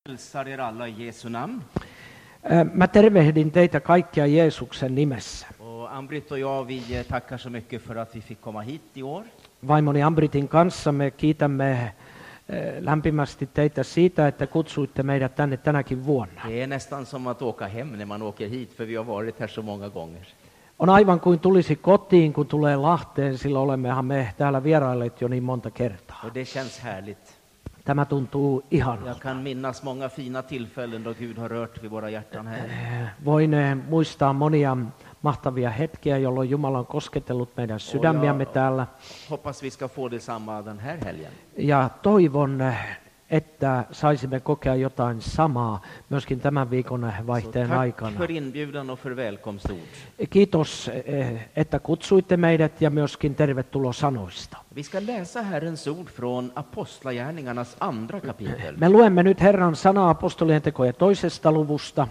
Hälsar er alla i Jesu namn. Mä tervehdin teitä kaikkia Jeesuksen nimessä. Och Ambrit och jag, vi tackar så mycket för att vi fick komma hit i år. Vaimoni Ambritin kanssa me kiitämme lämpimästi teitä siitä, että kutsuitte meidät tänne tänäkin vuonna. Det är nästan som att åka hem när man åker hit, för vi har varit här så många gånger. On aivan kuin tulisi kotiin, kun tulee Lahteen, sillä olemmehan me täällä vierailleet jo niin monta kertaa. Och det känns härligt. Tämä tuntuu ihanalta. Jag kan minnas många fina tillfällen då Gud har rört vid våra hjärtan här. Voin muistaa monia mahtavia hetkiä, jolloin Jumala on kosketellut meidän sydämiämme täällä. Hoppas vi ska få detsamma den här helgen. Ja toivon, että saisimme kokea jotain samaa myöskin tämän viikon vaihteen aikana. Tack för inbjudan och för välkomstord. Kiitos, että kutsuitte meidät ja myöskin tervetuloa sanoista. Vi ska läsa Herrens ord från Apostlagärningarnas andra kapitel. Me luemme nyt Herran sanaa apostolien tekojen 2. luvusta.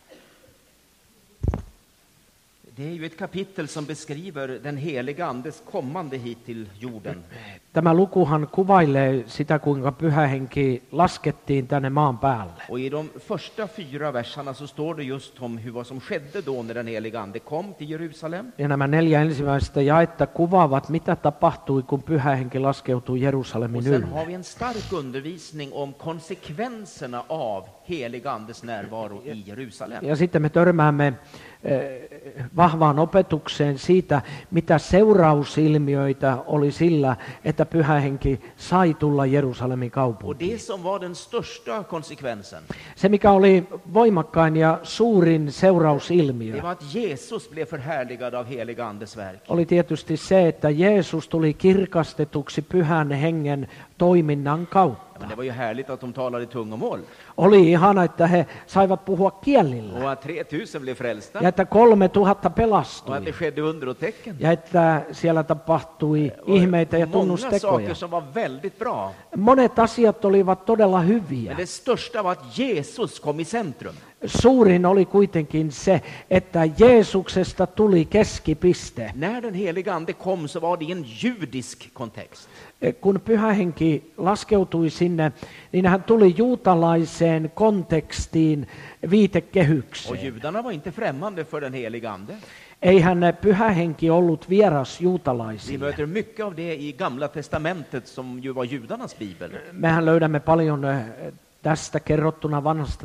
Det är ju ett kapitel som beskriver den heliga Andes kommande hit till jorden. Tämä lukuhan kuvailee sitä, kuinka Pyhä Henki laskettiin tänne maan päälle. Och i de första 4 verserna så står det just om vad som skedde då när den heliga Ande kom till Jerusalem. Ja nämä 4 ensimmäistä jaetta kuvaavat, mitä tapahtui, kun Pyhä Henki laskeutui Jerusalemin Och sen ylle. har vi en stark undervisning om konsekvenserna av heliga Andes närvaro i Jerusalem. Ja sitten me törmäämme vahvaan opetukseen siitä, mitä seurausilmiöitä oli sillä, että Pyhä Henki sai tulla Jerusalemin Och kaupunkiin. det som var den största konsekvensen, Se, mikä oli voimakkain ja suurin det seurausilmiö, var att Jesus blev förhärligad av heliga Andes verk. oli tietysti se, että Jeesus tuli kirkastetuksi Pyhän Hengen toiminnan kautta. Men det var ju härligt att de talade i tungomål Oli ihana, että he saivat puhua kielillä och att 3000 blev frälsta ja että 3000 och pelastui att det skedde under och tecken. ja että siellä tapahtui ihmeitä ja Många tunnustekoja. saker som var väldigt bra. Monet asiat olivat todella hyviä. Men det största var att Jesus kom i centrum. Suurin oli kuitenkin se, että Jeesuksesta tuli keskipiste. När den heliga Ande kom så var det i en judisk kontext. Kun Pyhä Henki laskeutui sinne, niin hän tuli juutalaiseen kontekstiin, Och viitekehykseen. judarna var inte främmande för den heliga Ande. Eihän Pyhä Henki ollut vieras Vi juutalaisille. möter mycket av det i Gamla testamentet som ju var judarnas bibel. Mehän löydämme paljon tästä kerrottuna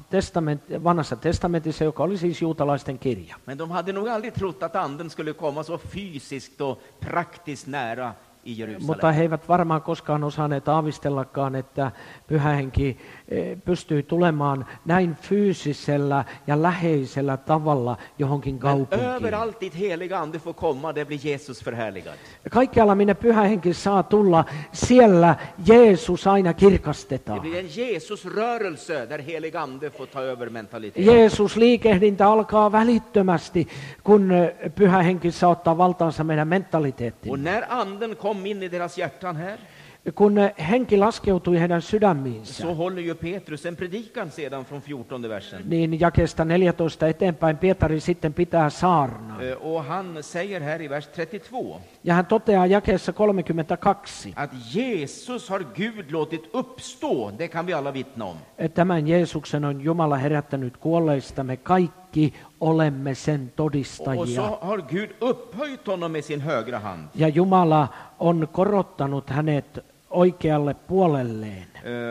vanhassa testamentissa, joka oli siis juutalaisten kirja. Men de hade nog aldrig trott att Anden skulle komma så fysiskt och praktiskt nära i Jerusalem. Mutta he eivät varmaan koskaan osanneet aavistellakaan, että Pyhä Henki pystyy tulemaan näin fyysisellä ja läheisellä tavalla johonkin Men kaupunkiin. överallt dit heliga Ande får komma, där blir Jesus förhärligad. Kaikkialla, minne Pyhä Henki saa tulla, siellä Jeesus aina Det kirkastetaan. blir en Jesusrörelse där heliga Ande får ta över mentaliteten. Jeesus liikehdintä alkaa välittömästi, kun Pyhä Henki saa ottaa valtaansa meidän Och mentaliteettiin. när Anden kom in i deras hjärtan här, Kun Henki laskeutui heidän sydämiinsä, så håller ju Petrus en predikan sedan från 14 versen. niin jakeesta 14 eteenpäin Pietari sitten pitää saarnaa. Och han säger här i vers 32 Ja hän toteaa jakeessa 32, att Jesus har Gud låtit uppstå, det kan vi alla vittna om. että tämän Jeesuksen on Jumala herättänyt kuolleista, me kaikki olemme sen Och todistajia. så har Gud upphöjt honom med sin högra hand. Ja Jumala on korottanut hänet oikealle puolelleen.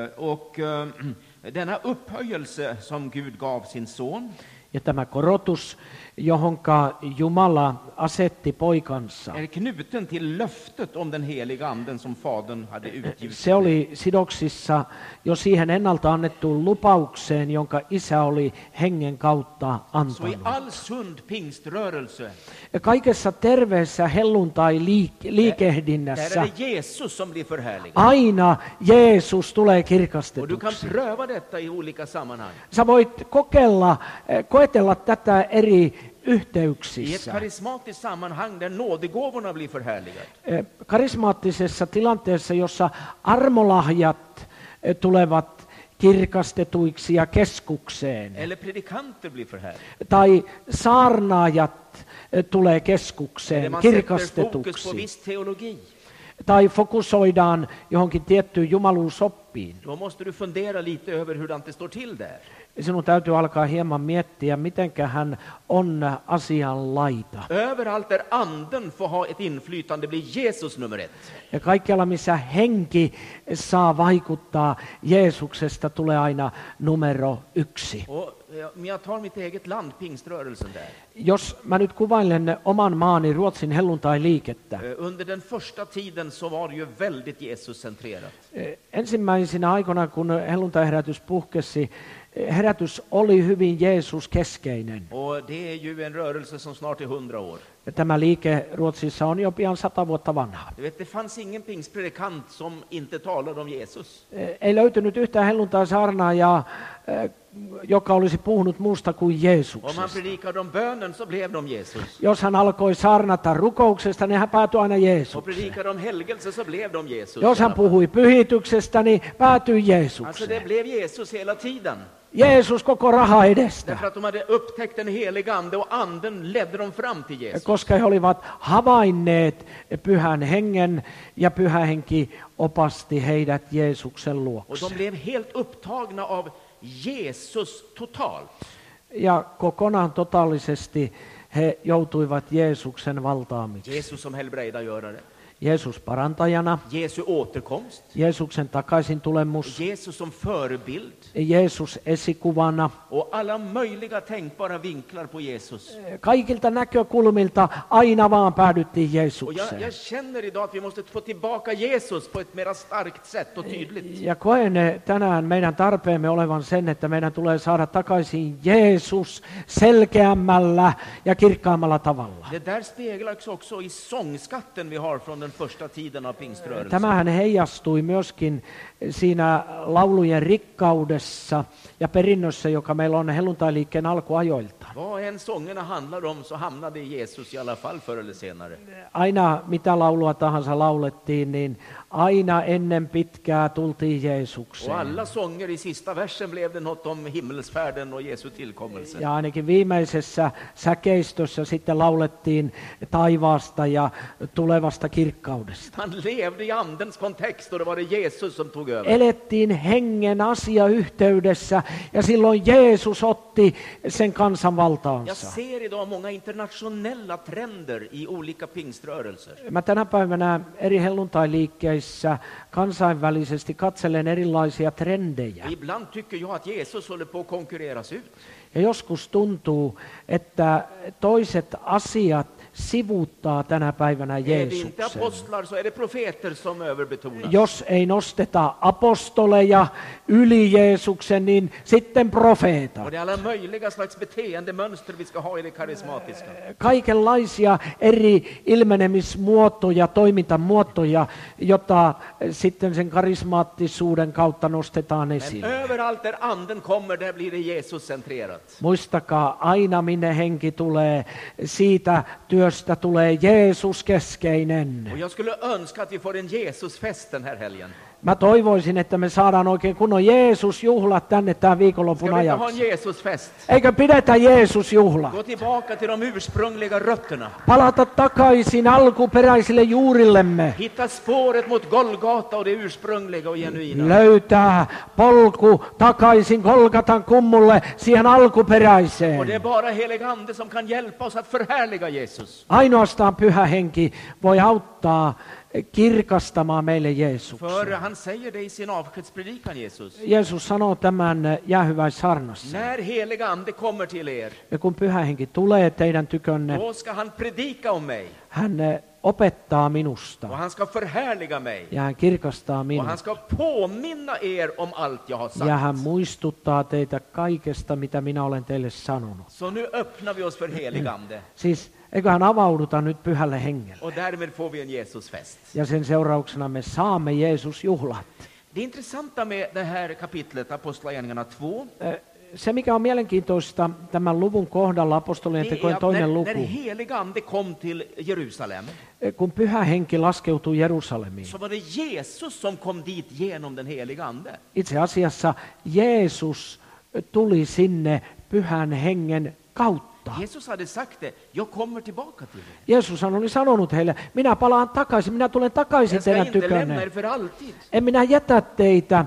Denna upphöjelse som Gud gav sin son, Ja tämä korotus, johonka Jumala asetti poikansa, är knuten till löftet om den heliga anden som Fadern hade utgjutit. se oli sidoksissa jo siihen ennalta annettuun lupaukseen, jonka Isä oli hengen kautta Så i antanut. all sund pingströrelse, Ja kaikessa terveessä där helluntai-liikehdinnässä är det Jesus som blir förhärligad. aina Jeesus tulee Och du kan kirkastetuksi. pröva detta i olika sammanhang. Sä voit koetella tätä eri I ett yhteyksissä. karismatiskt sammanhang där nådegåvorna blir förhärligade. Karismaattisessa tilanteessa, jossa armolahjat tulevat kirkastetuiksi ja keskukseen, Eller predikanter blir förhärligade. tai saarnaajat tulee Eller keskukseen, man sätter fokus på kirkastetuksi, viss teologi. tai fokusoidaan johonkin tiettyyn jumaluusoppiin, oppiin. Då måste du fundera lite över hur det står till där. Sinun täytyy alkaa hieman miettiä, mitenkähän on asian laita. Överallt där anden får ha ett inflytande blir Jesus nummer 1. Ja kaikkialla, missä henki saa vaikuttaa Jeesuksesta, tulee aina numero 1. Om jag tar mitt eget land, pingströrelsen där. Jos mä nyt kuvailen oman maani Ruotsin helluntai-liikettä. Under den första tiden så var det ju väldigt Jesus-centrerat. Ensimmäisinä aikoina, kun helluntai-herätys puhkesi, herätys oli hyvin Jeesus-keskeinen. Och det är ju en rörelse som snart är 100 år. Ja tämä liike Ruotsissa on jo pian 100 vuotta vanha. Du vet, det fanns ingen pingstpredikant som inte talade om Jesus. Ei löytynyt yhtään helluntai-saarnaajaa, joka olisi puhunut muusta kuin Om han Jeesuksesta. predikade om bönen så blev de Jesus. Jos hän alkoi saarnata rukouksesta, niin hän päätyi aina Och Jeesukseen. predikade om helgelse så blev de Jesus. Jos hän puhui pyhityksestä, niin päätyi Alltså det Jeesukseen. blev Jesus hela tiden. Jeesus koko raha edestä. Därför att de hade upptäckt den heliga ande och anden ledde dem fram till Jesus. Koska he olivat havainneet pyhän hengen ja pyhä henki opasti heidät Jeesuksen Och luokse. de blev helt upptagna av Jesus totalt. Ja kokonaan totaalisesti he joutuivat Jeesuksen valtaamiksi. Jesus som helbrägdagörare. Jeesus parantajana, Jesu återkomst. Jeesuksen takaisin tulemus, Jesus som förebild. Jeesus esikuvana. Och alla möjliga tänkbara vinklar på Jesus. Kaikilta näkökulmilta aina vaan päädyttiin Och Jeesukseen. jag känner idag att vi måste få tillbaka Jesus på ett mer starkt sätt och tydligt. Ja koen tänään meidän tarpeemme olevan sen, että meidän tulee saada takaisin Jeesus selkeämmällä ja kirkkaammalla tavalla. Det där speglas också i sångskatten vi har från den första tiden av pingströrelsen. Tämähän heijastui myöskin siinä laulujen rikkaudessa ja perinnössä, joka meillä on helluntailiikkeen alkuajoilta. Vad en sångerna handlar om så hamnade Jesus i alla fall förr eller senare. Aina mitä laulua tahansa laulettiin, niin aina ennen pitkää tultiin Och Jeesukseen. alla sånger i sista versen blev det något om himmelsfärden och Jesu tillkommelse. Ja ainakin viimeisessä säkeistössä sitten laulettiin taivaasta ja tulevasta kirkkaudesta. Man levde i andens kontext och det var det Jesus som tog över. Elettiin hengen asiayhteydessä ja silloin Jeesus otti sen kansan Jag valtaansa. ser idag många internationella trender i olika pingströrelser. Mä tänä päivänä eri helluntailiikkeissä kansainvälisesti katselen erilaisia trendejä. Ibland tycker jag att Jesus håller på att konkurreras ut. Ja joskus tuntuu, että toiset asiat sivuuttaa tänä päivänä Är det inte Jeesuksen. apostlar så är det profeter som överbetonas. Jos ei nosteta apostoleja yli Jeesuksen, niin sitten profeetat. Och det är alla möjliga slags beteendemönster vi ska ha i det karismatiska. Kaikenlaisia eri ilmenemismuotoja, toimintamuotoja, jota sitten sen karismaattisuuden kautta nostetaan Men esille. överallt där anden kommer, där blir det Jesus-centrerat. Muistakaa, aina minne henki tulee, siitä työstä tulee Jeesus keskeinen. Och jag skulle önska att vi får en Jesusfest den här helgen. Mä toivoisin, että me saadaan oikein kunnon Jeesus-juhlat tänne tämän viikonlopun Ska vi inte ha ajaksi. en Jesusfest? Eikö pidetä Jeesus-juhla? Gå tillbaka till de ursprungliga rötterna. Palata takaisin alkuperäisille juurillemme. Hitta spåret mot Golgata och det ursprungliga och genuina. Löytää polku takaisin Golgatan kummulle, siihen Och alkuperäiseen. det är bara helig ande som kan hjälpa oss att förhärliga Jesus. Ainoastaan pyhä henki voi auttaa kirkastamaan meille Jeesuksen. För han säger det i sin avskedspredikan, Jesus. Jeesus sanoo tämän jäähyväissaarnassa. När heliga ande kommer till er, Ja kun pyhä henki tulee teidän tykönne, då ska han predika om mig. hän opettaa minusta Och han ska förhärliga mig. ja hän kirkastaa Och minua. han ska påminna er om allt jag har Ja hän sagt. muistuttaa teitä kaikesta, mitä minä olen teille sanonut. Så nu öppnar vi oss för helig ande. Siis eiköhän avauduta nyt pyhälle hengelle. Och därmed får vi en Jesusfest. Ja sen seurauksena me saamme Jeesus-juhlat. Det intressanta med det här kapitlet, Apostlagärningarna 2, Se, mikä on mielenkiintoista tämän luvun kohdalla, apostolien det tekojen är att toinen när luku, heliga ande kom till Jerusalem, kun pyhä henki laskeutui Jerusalemiin. så var det Jesus som kom dit genom den heliga ande. Itse asiassa Jeesus tuli sinne pyhän hengen kautta. kautta. Jesus hade sagt det, jag kommer tillbaka till er. Jeesus oli sanonut heille, minä palaan takaisin, minä tulen takaisin Jag ska teidän inte lämna tykönne. er för alltid. En minä jätä teitä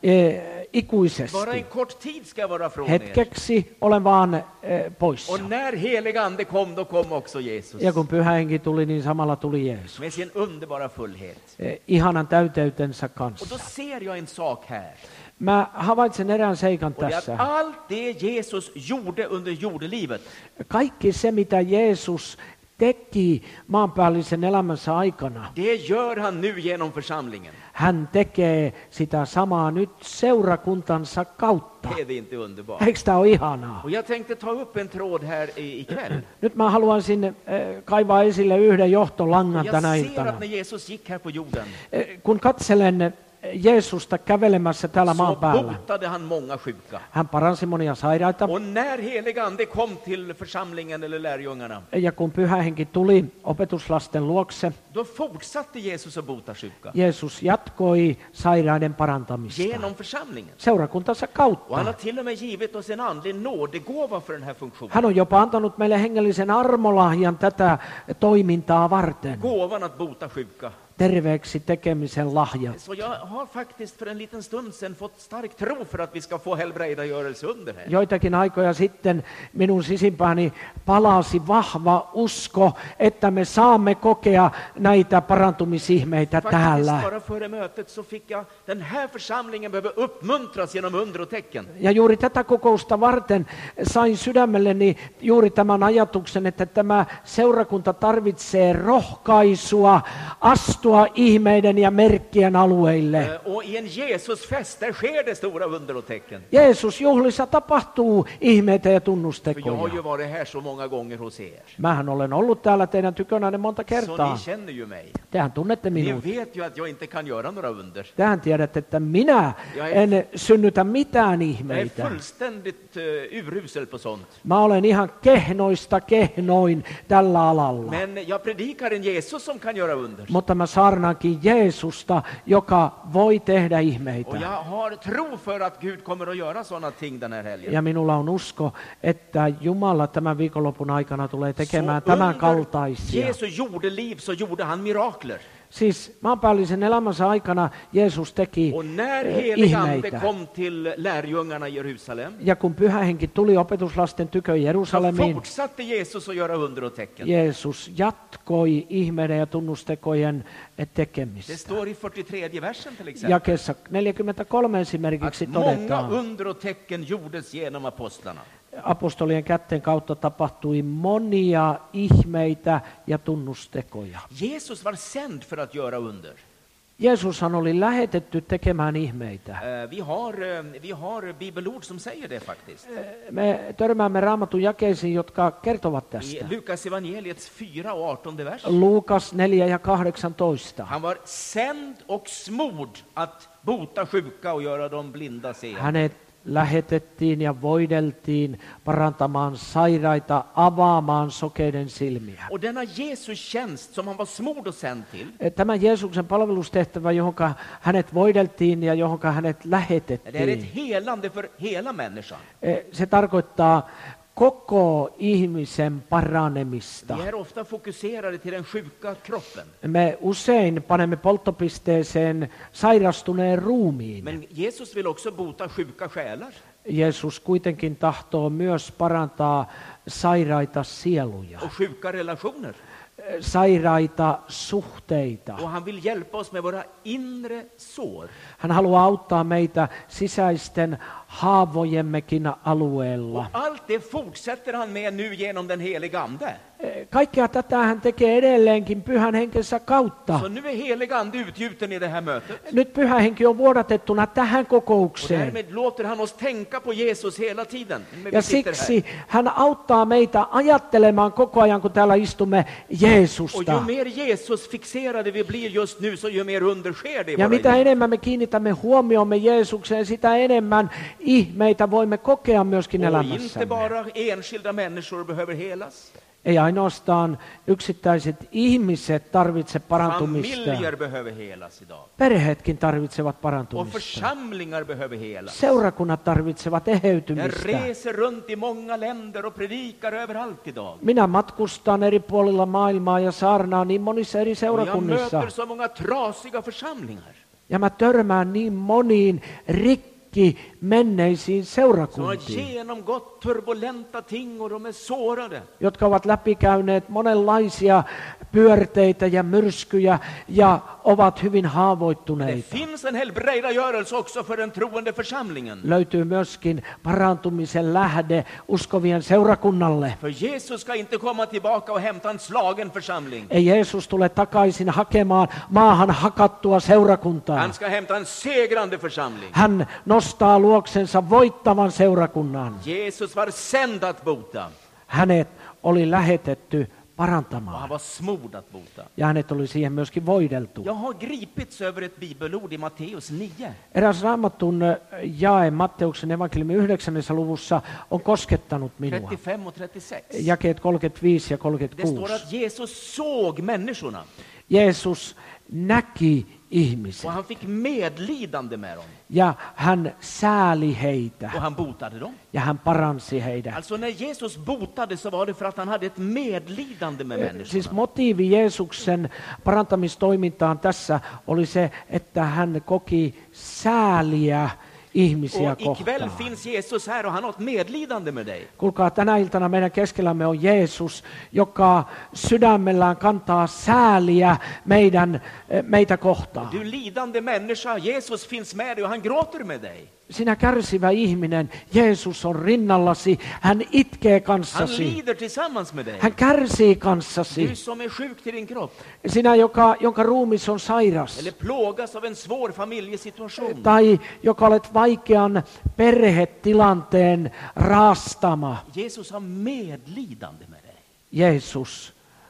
ikuisesti. Bara en kort tid ska jag vara från er. Hetkeksi olen vaan poissa. Och när helig ande kom, då kom också Jesus. Ja kun Pyhä Henki tuli, niin samalla tuli Jeesus. Med sin underbara fullhet. Ihanan täyteytensä Och då kanssa. ser jag en sak här. Mä havaitsen erään seikan Och det är att tässä. allt det Jesus gjorde under jordelivet, Kaikki se, mitä Jeesus teki maanpäällisen elämänsä aikana, det gör han nu genom församlingen. hän tekee sitä samaa nyt seurakuntansa kautta. Är det inte underbart? Eikö tämä ole ihanaa? Och jag tänkte ta upp en tråd här ikväll. Nyt mä haluaisin kaivaa esille yhden johtolangan Jag tänä ser iltana. att när Jesus gick här på jorden Kun katselen Jeesusta kävelemässä täällä maan så päällä, botade han många sjuka. hän paransi monia sairaita. Och när helig ande kom till församlingen eller lärjungarna, Ja kun Pyhä Henki tuli opetuslasten luokse, då fortsatte Jesus att bota sjuka. Jeesus jatkoi sairaiden parantamista Genom församlingen. seurakuntansa Och han har kautta. till och med givit oss en andlig nådegåva för den här funktionen. Hän on jopa antanut meille hengellisen armolahjan tätä toimintaa varten. Gåvan att bota sjuka. Terveeksi tekemisen lahja. Så jag har faktiskt för en liten stund sedan fått stark tro för att vi ska få helbrägdagörelse under här. Joitakin aikoja sitten minun sisimpääni palasi vahva usko, että me saamme kokea näitä parantumisihmeitä Faktiskt täällä. bara före mötet så fick jag, den här församlingen behöver uppmuntras genom under och tecken. Ja juuri tätä kokousta varten sain sydämelleni juuri tämän ajatuksen, että tämä seurakunta tarvitsee rohkaisua astua ihmeiden ja merkkien alueille. Och i en Jesusfest, där sker det stora under och tecken. Jeesus-juhlissa tapahtuu ihmeitä ja För jag har ju tunnustekoja. varit här så många gånger hos er. Mähän olen ollut täällä teidän tykönänne monta Så kertaa. ni känner ju mig. Tehän tunnette Ni minut. vet ju att jag inte kan göra några under. Tehän tiedätte, että minä en synnytä mitään Jag är ihmeitä. fullständigt urusel på sånt. Mä olen ihan kehnoista kehnoin tällä alalla. Men jag predikar en Jesus som kan göra under. Mutta mä saarnaankin Jeesusta, joka voi tehdä Och ihmeitä. jag har tro för att Gud kommer att göra sådana ting den här helgen. Ja minulla on usko, että Jumala tämän viikonlopun aikana tulee tekemään Så tämän under kaltaisia. Jesu jordeliv så gjorde han mirakler. Siis maanpäällisen elämänsä aikana Jeesus teki Och när helig ande ihmeitä. kom till lärjungarna i Jerusalem, Ja kun Pyhä Henki tuli opetuslasten tykö så Jerusalemiin, fortsatte Jesus att göra under och tecken. Jeesus jatkoi ihmeiden ja tunnustekojen Det tekemistä. står i 43 versen till exempel. Jakeessa 43 Att esimerkiksi många todetaan, under och tecken gjordes genom apostlarna. apostolien kätten kautta tapahtui monia ihmeitä ja tunnustekoja. Jesus var sänd för att göra under. Jeesushan oli lähetetty tekemään ihmeitä. Vi har bibelord som säger det faktiskt. Me törmäämme Raamatun jakeisiin, jotka kertovat I tästä. Lukas evangeliets 4 och 18 vers. Luukas 4 ja 18. Han var sänd och smord att bota sjuka och göra dem blinda seende. Hänet lähetettiin ja voideltiin parantamaan sairaita, avaamaan sokeiden silmiä. Och denna Jesus tjänst som han var smord och sänd till, Tämä Jeesuksen palvelustehtävä, johon hänet voideltiin ja johon hänet det är ett lähetettiin, helande för hela människan. se tarkoittaa koko ihmisen paranemista. Vi är ofta fokuserade till den sjuka kroppen. Me usein panemme polttopisteeseen sairastuneen ruumiin. Men Jesus vill också bota sjuka själar. Jeesus kuitenkin tahtoo myös parantaa sairaita sieluja, Och sjuka relationer. sairaita suhteita. Och han vill hjälpa oss med våra inre sår. Hän haluaa auttaa meitä sisäisten haavojemmekin alueella. Och allt det fortsätter han med nu genom den heliga ande. Kaikkea tätä hän tekee edelleenkin Pyhän Henkensä kautta. Så nu är heliga ande utgjuten i det här mötet. Nyt Pyhä Henki on vuodatettuna tähän Och kokoukseen. därmed låter han oss tänka på Jesus hela tiden. När vi Ja sitter här. siksi hän auttaa meitä ajattelemaan koko ajan, kun täällä istumme Och Jeesusta. ju mer Jesus fixerade vi blir just nu, så ju mer under sker det i Ja våra mitä liv. enemmän me kiinnitämme huomiomme Jeesukseen, sitä enemmän ihmeitä voimme kokea myöskin Och inte elämässämme. bara enskilda människor behöver helas. Ei ainoastaan yksittäiset ihmiset tarvitse parantumista. Familjer behöver helas idag. Perheetkin tarvitsevat Och parantumista. församlingar behöver helas. Seurakunnat tarvitsevat Jag eheytymistä. reser runt i många länder och predikar överallt idag. Minä matkustan eri puolilla maailmaa ja saarnaan niin monissa eri Och jag seurakunnissa. möter så många trasiga församlingar Ja mä törmään niin moniin menneisiin som har seurakuntiin, genomgått turbulenta ting och de är sårade. jotka ovat läpikäyneet monenlaisia pyörteitä ja myrskyjä ja ovat hyvin Det haavoittuneita. finns en helbrägdagörelse också för den troende församlingen. Löytyy myöskin parantumisen lähde uskovien seurakunnalle. För Jesus ska inte komma tillbaka och hämta en slagen församling. Ei Jeesus tule takaisin hakemaan maahan hakattua seurakuntaa. Han ska hämta en segrande församling. Hän nostaa luoksensa voittavan seurakunnan. Jesus var sänd att bota Hänet oli lähetetty och parantamaan. han var smord att bota. Ja hänet oli siihen myöskin voideltu. Jag har gripits över ett bibelord i Matteus 9. Eräs raamatun jae Matteuksen evankeliumin 9. luvussa on koskettanut minua. 35 och 36. Jakeet 35 ja Det 36. står att Jesus såg människorna Jeesus näki och ihmisiä han fick medlidande med dem ja hän sääli heitä och han botade dem. ja hän paransi heidät. Alltså när Jesus botade så var det för att han hade ett medlidande med Siis människorna. motiivi Jeesuksen parantamistoimintaan tässä oli se, että hän koki sääliä ihmisiä Och ikväll kohtaan. finns Jesus här och han har ett medlidande med dig. Kuulkaa, tänä iltana meidän keskellämme on Jeesus, joka sydämellään kantaa sääliä meitä kohtaan. Du lidande människa, Jesus finns med dig och han gråter med dig. Sinä kärsivä ihminen, Jeesus on rinnallasi, hän itkee Han kanssasi, lider tillsammans med dig. hän kärsii Du kanssasi. som är sjuk till din kropp Sinä, jonka ruumis on sairas, eller plågas av en svår familjesituation. tai joka olet vaikean perhetilanteen raastama. Jesus har medlidande med dig. Jeesus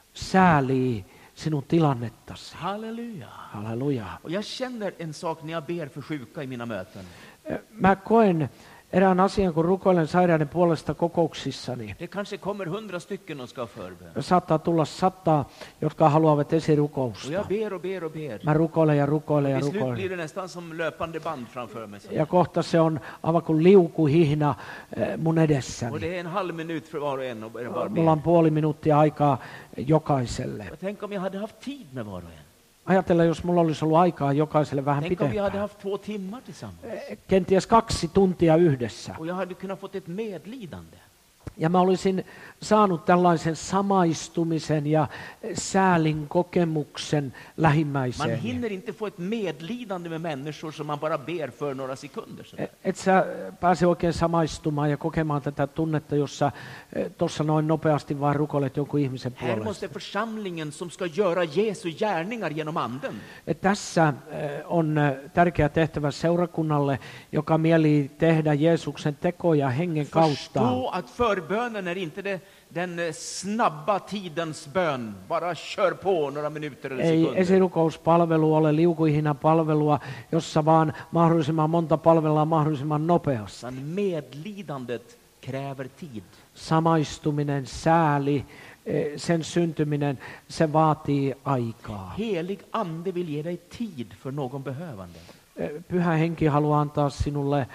säälii sinun tilannettasi. Halleluja. Halleluja. Och jag känner en sak när jag ber för sjuka i mina möten. Mä koen erään asian, kun rukoilen sairaiden puolesta kokouksissani. Det kanske kommer 100 stycken och ska ha förbön. Saattaa tulla 100, jotka haluavat Och esirukousta. jag ber och ber och ber. Mä rukoilen ja rukoilen ja Till slut blir rukoilen. det nästan som löpande band framför mig. Ja kohta se on aivan kuin liukuhihna mun Och edessäni. det är en halv minut för var och en och bara Mulla on ber. puoli minuuttia aikaa jokaiselle. Och tänk om jag hade haft tid med var och en. Ajatella, jos mulla olisi ollut aikaa jokaiselle vähän Tänk om vi hade pitempään. haft 2 timmar tillsammans. Kenties 2 tuntia yhdessä. Och jag hade kunnat fått ett medlidande. Ja mä olisin saanut tällaisen samaistumisen ja säälin kokemuksen Man lähimmäiseen. hinner inte få ett medlidande med människor som man bara ber för några sekunder. sådär. Et sä pääse oikein samaistumaan ja kokemaan tätä tunnetta, jossa tuossa noin nopeasti vaan rukoilet jonkun ihmisen Här puolesta. måste församlingen som ska göra Jesu gärningar genom anden Tässä on tärkeä tehtävä seurakunnalle, joka mielii tehdä Jeesuksen tekoja hengen kautta. förstå att förbönen är inte den snabba tidens bön. Bara kör på några minuter eller Ei sekunder. esirukouspalvelu ole liukuihina palvelua, jossa vaan mahdollisimman monta palvellaan mahdollisimman nopeasti. Utan medlidandet kräver tid. Samaistuminen, sääli, sen syntyminen, se vaatii aikaa. Helig ande vill ge dig tid för någon behövande. Pyhä henki haluaa antaa sinulle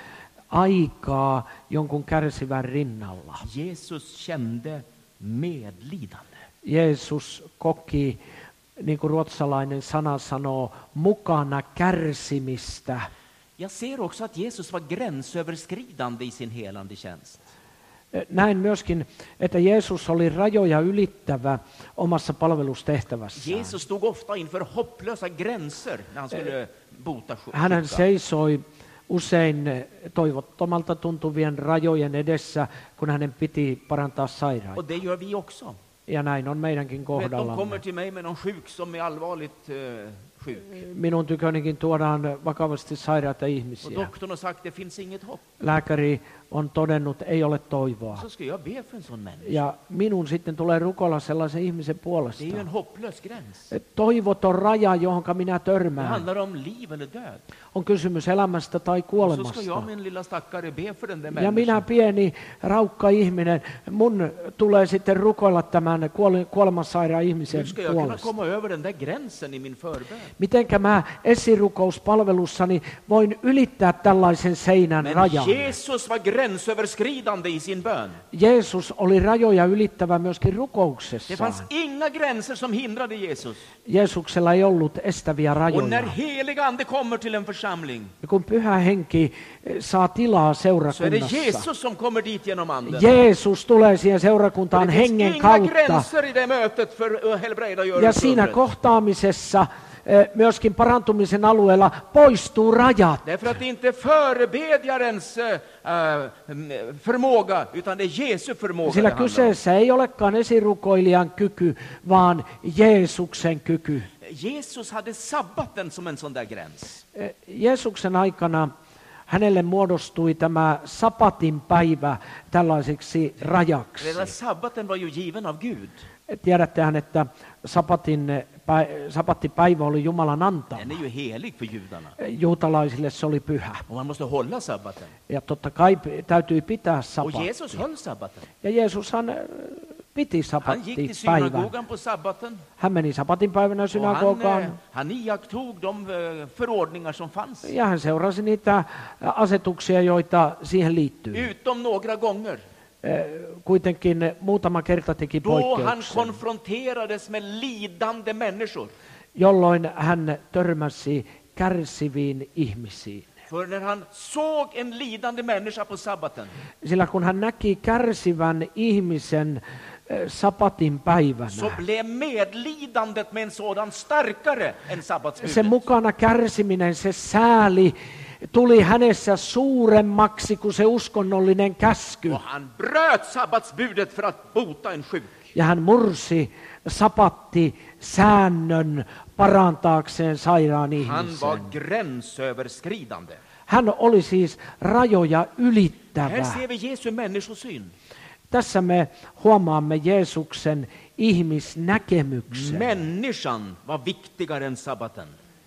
aikaa jonkun kärsivän rinnalla. Jesus kände medlidande. Jeesus koki, niin kuin ruotsalainen sana sanoo, mukana kärsimistä. Jag ser också att Jesus var gränsöverskridande i sin helande tjänst. Näin myöskin, että Jeesus oli rajoja ylittävä omassa palvelustehtävässään. Jesus stod ofta inför hopplösa gränser när han skulle bota Hän sjuka. seisoi usein toivottomalta tuntuvien rajojen edessä, kun hänen piti parantaa sairaita. Och det gör vi också. Ja näin on meidänkin Vet, de kommer kohdallamme. till mig med någon sjuk som är allvarligt sjuk. Minun tykönikin tuodaan vakavasti sairaita Och ihmisiä. doktorn har sagt det finns inget hopp. Lääkäri on todennut, ei ole toivoa. Så ska jag be för en sån människa. Ja minun sitten tulee rukoilla sellaisen ihmisen puolesta. Det är ju en hopplös gräns. Toivoton raja, johon minä Det törmään. handlar om liv eller död. On kysymys elämästä tai Så ska kuolemasta. jag, min lilla stackare, be för den där Ja minä människan. pieni raukka ihminen, mun tulee sitten rukoilla tämän kuolemansairaan ihmisen Hur ska jag kunna puolesta. komma över den där gränsen i min förbön? Mitenkä mä esirukouspalvelussani voin ylittää tällaisen seinän Men rajan? Jesus var gränsöverskridande i sin bön. Jeesus oli rajoja ylittävä myöskin Det rukouksessaan. fanns inga gränser som hindrade Jesus. Jeesuksella ei ollut estäviä Och när rajoja. helig ande kommer till en församling, Ja kun Pyhä Henki saa tilaa så är det seurakunnassa, Jesus som kommer dit genom anden. Jeesus tulee siihen För seurakuntaan det finns hengen inga kautta. gränser i det mötet för Helbrägda Ja siinä Göresundret. kohtaamisessa myöskin parantumisen alueella poistuu rajat. Därför att det inte är förebedjarens förmåga, utan det är Jesu förmåga Sillä det handlar om. kyseessä ei olekaan esirukoilijan kyky, vaan Jeesuksen kyky. Jesus hade sabbaten som en sån där gräns. Jeesuksen aikana hänelle muodostui tämä sapatin päivä tällaiseksi rajaksi. Redan sabbaten var ju given av Gud. Tiedättehän, että sapattipäivä oli Jumalan antama. Den är ju helig för judarna. Juutalaisille se oli pyhä. Och man måste hålla sabbaten. Ja totta kai täytyi pitää Och sapatti. Jesus höll sabbaten. Ja Jeesushan piti Han gick till sapattipäivän. synagogan på sabbaten. Hän meni sapatinpäivänä Och synagogaan han iakttog de förordningar som fanns. ja hän seurasi niitä asetuksia, joita siihen liittyy. Utom några gånger. Kuitenkin muutama kerta teki Då han poikkeuksen, konfronterades med lidande människor. jolloin hän törmäsi kärsiviin ihmisiin. För när han såg en lidande människa på sabbaten, Sillä kun hän näki kärsivän ihmisen sapatin så päivänä, blev medlidandet med en sådan starkare än se sabbatsbudet. mukana kärsiminen, se sääli tuli hänessä suuremmaksi kuin se uskonnollinen käsky. Och han bröt sabbatsbudet för att bota en sjuk. Ja hän mursi sapattisäännön parantaakseen sairaan Han var ihmisen. gränsöverskridande. Hän oli siis rajoja Här ylittävä. ser vi Jesu människosyn. Tässä me huomaamme Jeesuksen ihmisnäkemyksen. Människan var viktigare än sabbaten.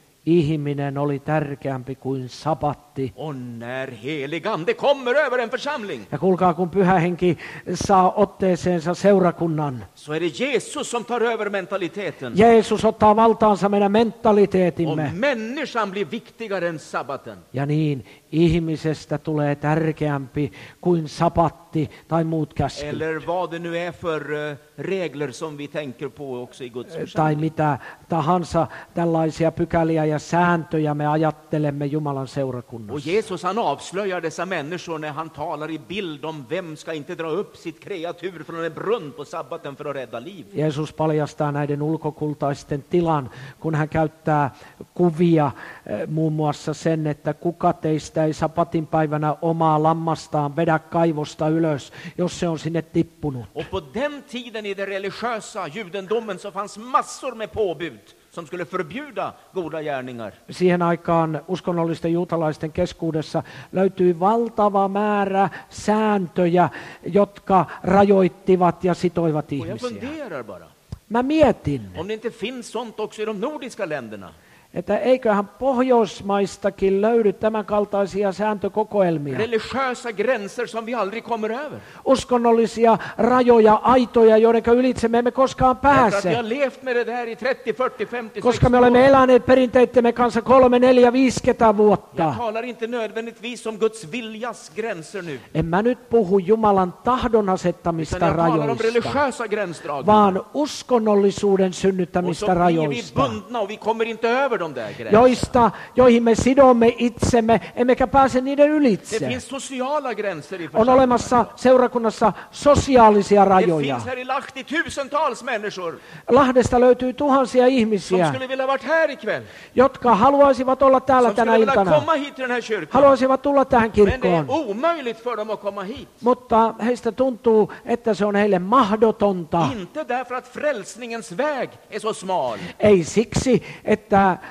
Ihminen oli tärkeämpi kuin sapatti. Och när helig ande kommer över en församling, Ja kuulkaa, kun Pyhä Henki saa otteeseensa seurakunnan, så är det Jesus som tar över mentaliteten. Jeesus ottaa valtaansa meidän Och mentaliteetimme. människan blir viktigare än sabbaten. Ja niin, ihmisestä tulee tärkeämpi kuin sapatti tai muut käskyt. Eller vad det nu är för regler som vi tänker på också i Guds Tai församling. mitä tahansa tällaisia pykäliä ja sääntöjä me ajattelemme Jumalan Och seurakunnassa. Jesus han avslöjar dessa människor när han talar i bild om vem ska inte dra upp sitt kreatur från en brunn på sabbaten för att rädda liv. Jeesus paljastaa näiden ulkokultaisten tilan, kun hän käyttää kuvia, muun muassa sen, että kuka teistä ei sapatin päivänä omaa lammastaan vedä kaivosta ylös, jos se on sinne tippunut. Och på den tiden i det religiösa judendomen så fanns massor med påbud som skulle förbjuda goda gärningar. Siihen aikaan uskonnollisten juutalaisten keskuudessa löytyi valtava määrä sääntöjä, jotka rajoittivat ja sitoivat Och jag ihmisiä. funderar bara, Mä mietin, om det inte finns sånt också i de nordiska länderna. että eiköhän Pohjoismaistakin löydy tämän kaltaisia sääntökokoelmia. Religiösa gränser som vi aldrig kommer över. Uskonnollisia rajoja, aitoja, joiden ylitse me emme koskaan Därför att vi pääse. har levt med det där i 30, 40, 50, Koska 60 me olemme år. eläneet perinteittemme kanssa 3, 4, 50 Jag vuotta. talar inte nödvändigtvis om Guds viljas gränser nu. En mä nyt puhu Jumalan tahdon Utan asettamista jag talar om rajoista, religiösa gränsdragningar. vaan uskonnollisuuden Och så synnyttämistä blir vi rajoista, bundna och vi kommer inte över de där gränserna. joihin me sidomme itsemme, emmekä pääse niiden Det ylitse. finns sociala gränser i On församlingen. olemassa seurakunnassa sosiaalisia Det rajoja. finns här i Lahti tusentals människor Lahdesta löytyy tuhansia som ihmisiä, skulle vilja varit här ikväll. jotka haluaisivat olla täällä Som tänä skulle vilja iltana. komma hit till den här kyrkan. Haluaisivat tulla tähän Men det kirkkoon, är omöjligt för dem att komma hit. mutta heistä tuntuu, että se on heille mahdotonta. Inte därför att frälsningens väg är så smal. Ei siksi, että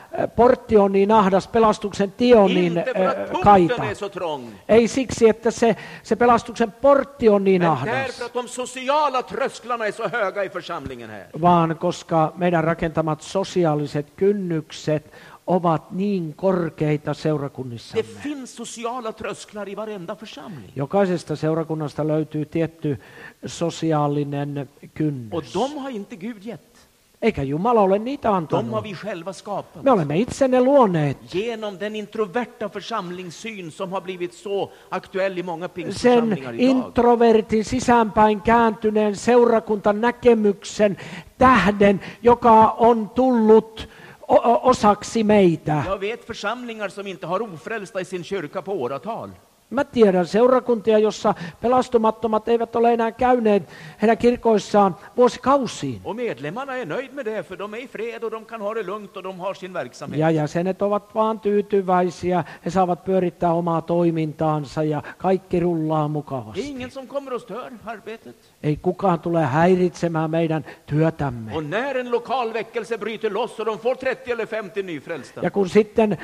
portti on niin ahdas, pelastuksen tie on niin Inte för att kaita. porten är så trång, Ei siksi, että se pelastuksen portti on niin men ahdas, därför att de sociala trösklarna är så höga i församlingen här. vaan koska meidän rakentamat sosiaaliset kynnykset ovat niin korkeita Det seurakunnissamme. finns sociala trösklar i varenda församling. Jokaisesta seurakunnasta löytyy tietty sosiaalinen Och kynnys. de har inte Gud gett. Eikä Jumala ole niitä De har antanut. vi själva skapat. Me olemme itse ne luoneet. Genom den introverta församlingssyn som har blivit så aktuell i många Sen pingstförsamlingar idag. introvertin sisäänpäin kääntyneen seurakuntanäkemyksen tähden, joka on tullut osaksi meitä. Jag vet församlingar som inte har ofrälsta i sin kyrka på åratal. Mä tiedän seurakuntia, jossa pelastumattomat eivät ole enää käyneet heidän kirkoissaan vuosikausiin. Och medlemmarna är nöjd med det, för de är i fred och de kan ha det lugnt och de har sin verksamhet. Ja jäsenet ovat vaan tyytyväisiä, he saavat pyörittää omaa toimintaansa ja kaikki rullaa Det är mukavasti. ingen som kommer och stör arbetet. Ei kukaan tule häiritsemään meidän työtämme. Och när en lokal väckelse bryter loss och de får 30 eller 50 nyfrälsta, Ja kun sitten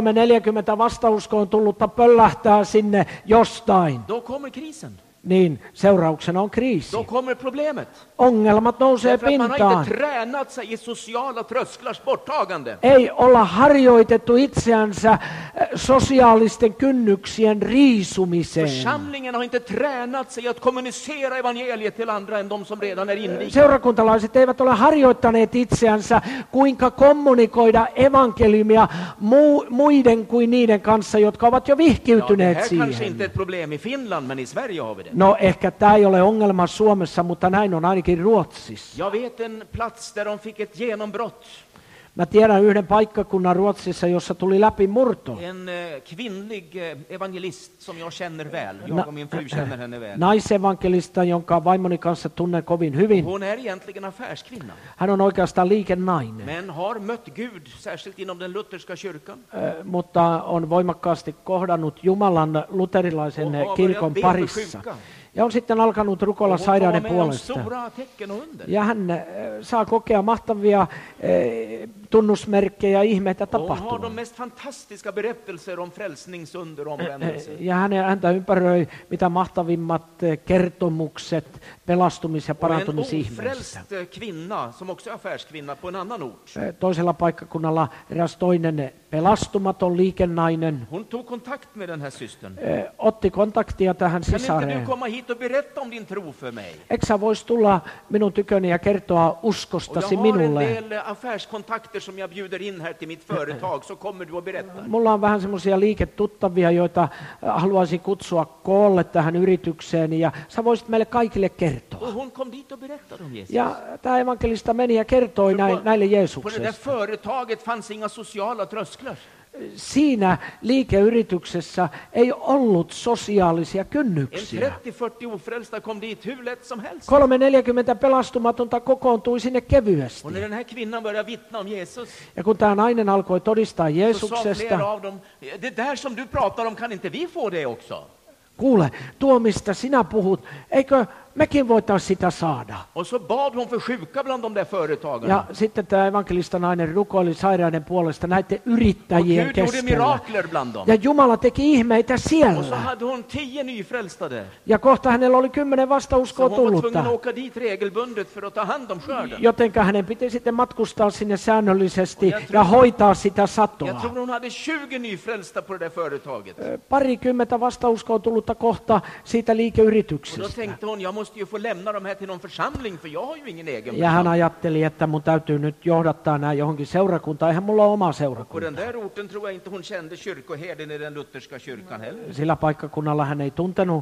340 vastauskoon tullutta pöllähtää sinne jostain, då kommer krisen. niin seurauksena on kriisi. Då kommer problemet. Ongelmat nousee Därför att man har pintaan. inte tränat sig i sociala trösklars borttagande. Ei olla harjoitettu itseänsä sosiaalisten kynnyksien riisumiseen. Församlingen har inte tränat sig att kommunicera evangeliet till andra än de som redan är invigda. Seurakuntalaiset eivät ole harjoittaneet itseänsä, kuinka kommunikoida evankeliumia muiden kuin niiden kanssa, jotka ovat jo Ja, det vihkiytyneet här kanske siihen. inte är ett problem i Finland, men i Sverige har vi det. No ehkä tämä ei ole ongelma Suomessa, mutta näin on ainakin Ruotsissa. Jag vet en plats där de fick ett genombrott. Mä tiedän yhden paikkakunnan Ruotsissa, jossa tuli läpimurto. En kvinnlig evangelist som jag känner väl. Jag och min fru känner henne väl. Naisevankelista, jonka vaimoni kanssa tunnen kovin hyvin. Hon är egentligen affärskvinna, Hän on oikeastaan liikennainen, men har mött Gud, särskilt inom den lutherska kyrkan. mutta on voimakkaasti kohdannut Jumalan luterilaisen Och har kirkon börjat be för parissa. sjuka. Ja on sitten alkanut rukoilla Och hon får vara sairaiden med om puolesta. stora tecken och under. Ja hän saa kokea mahtavia tunnusmerkkejä, ihmeitä Hon har de tapahtumaan. mest fantastiska berättelser om frälsningsunder och omvändelse. Ja häntä ympäröi mitä mahtavimmat kertomukset pelastumis- ja Och en parantumisihmeistä. ofrälst kvinna, som också är affärskvinna på en annan ort. Toisella paikkakunnalla eräs toinen pelastumaton liikennainen Hon tog kontakt med den här systern. otti kontaktia tähän Kan inte du sisareen. komma hit och berätta om din tro för mig? Eikö sä vois tulla minun tyköni ja kertoa Och uskostasi jag har en minulle? del affärskontakter som jag bjuder in här till mitt företag, så kommer du och berättar. Mulla on vähän semmoisia liiketuttavia, joita haluaisin kutsua koolle tähän yritykseen, ja sä voisit meille kaikille kertoa. Och hon kom dit och berättade om Jesus. Ja tämä evankelista meni ja kertoi näille På det där Jeesuksesta. företaget fanns inga sociala trösklar. Siinä liikeyrityksessä ei ollut sosiaalisia En kynnyksiä. 30-40 ofrälsta kom dit hur lätt som helst. 340 pelastumatonta kokoontui sinne kevyesti. Och när den här kvinnan började vittna om Jesus, Ja kun tämä nainen alkoi todistaa så sa flera Jeesuksesta, av dem, det där som du pratar om, kan inte vi få det också? kuule, tuo mistä sinä puhut, eikö mekin voitaisiin sitä saada? Och så bad hon för sjuka bland de där företagarna. Ja sitten tämä evankelista nainen rukoili sairaiden puolesta näiden Och yrittäjien Gud gjorde keskellä. mirakler bland dem. Ja Jumala teki ihmeitä Och så siellä. hade hon 10 nyfrälsta där. Ja kohta hänellä oli 10 Så vastauskoa hon var tvungen tullutta. att åka dit regelbundet för att ta hand om skörden. Jotenka hänen piti sitten matkustaa sinne säännöllisesti Och jag tror- ja hoitaa sitä Jag satoa. tror hon hade 20 nyfrälsta på det där företaget. Parikymmentä vastauskoa tullutta kohta siitä Och då liikeyrityksestä. tänkte hon, jag måste ju få lämna dem här till någon församling, för jag har ju ingen egen Ja hän församling. ajatteli, että mun täytyy nyt johdattaa nämä johonkin seurakuntaan. Eihän mulla ole oma På seurakunta. den där orten tror jag inte hon kände kyrkoherden i den lutherska kyrkan heller. Sillä paikkakunnalla hän ei tuntenut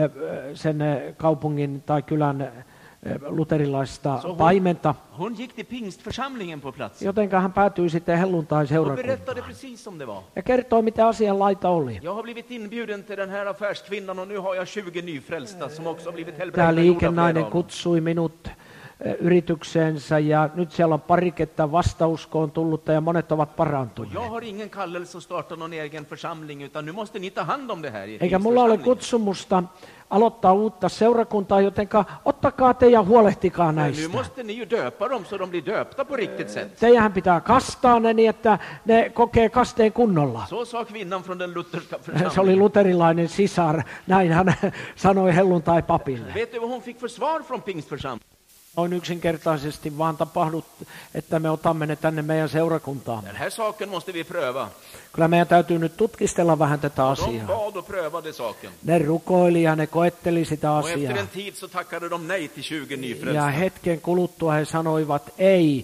sen kaupungin tai kylän luterilaista So paimenta, Hon gick till pingstförsamlingen på plats jotenka hän päätyi sitten och helluntai-seurakuntaan. berättade precis som det var. Ja kertoi, mitä asian laita oli. Jag har blivit inbjuden till den här affärskvinnan och nu har jag 20 nyfrälsta som också har blivit Tämä helbrägdade. liikennainen kutsui minut yritykseensä ja nyt siellä on pariketta vastauskoon tullutta ja monet ovat parantuneet. Jag har ingen kallelse att starta någon egen församling, utan nu måste ni ta hand om det här i Eikä mulla ole kutsumusta aloittaa uutta seurakuntaa, jotenka ottakaa te ja huolehtikaa Nu näistä. måste ni ju döpa dem så de blir döpta på riktigt sätt. Teidän pitää kastaa ne niin, että ne kokee kasteen kunnolla. Så sa kvinnan från den lutherska Se oli församlingen. luterilainen sisar, näin hän sanoi helluntai-papille. Vet du vad hon fick för svar från pingstförsamlingen? Noin yksinkertaisesti vaan tapahdut, että me otamme ne tänne meidän seurakuntaan. Den här saken måste vi pröva. Kyllä meidän täytyy nyt tutkistella vähän tätä De asiaa. bad och prövade saken. Ne rukoili ja ne koetteli sitä Och efter asiaa. en tid så tackade de nej till 20 Ja nyfrälsta. hetken kuluttua he sanoivat ei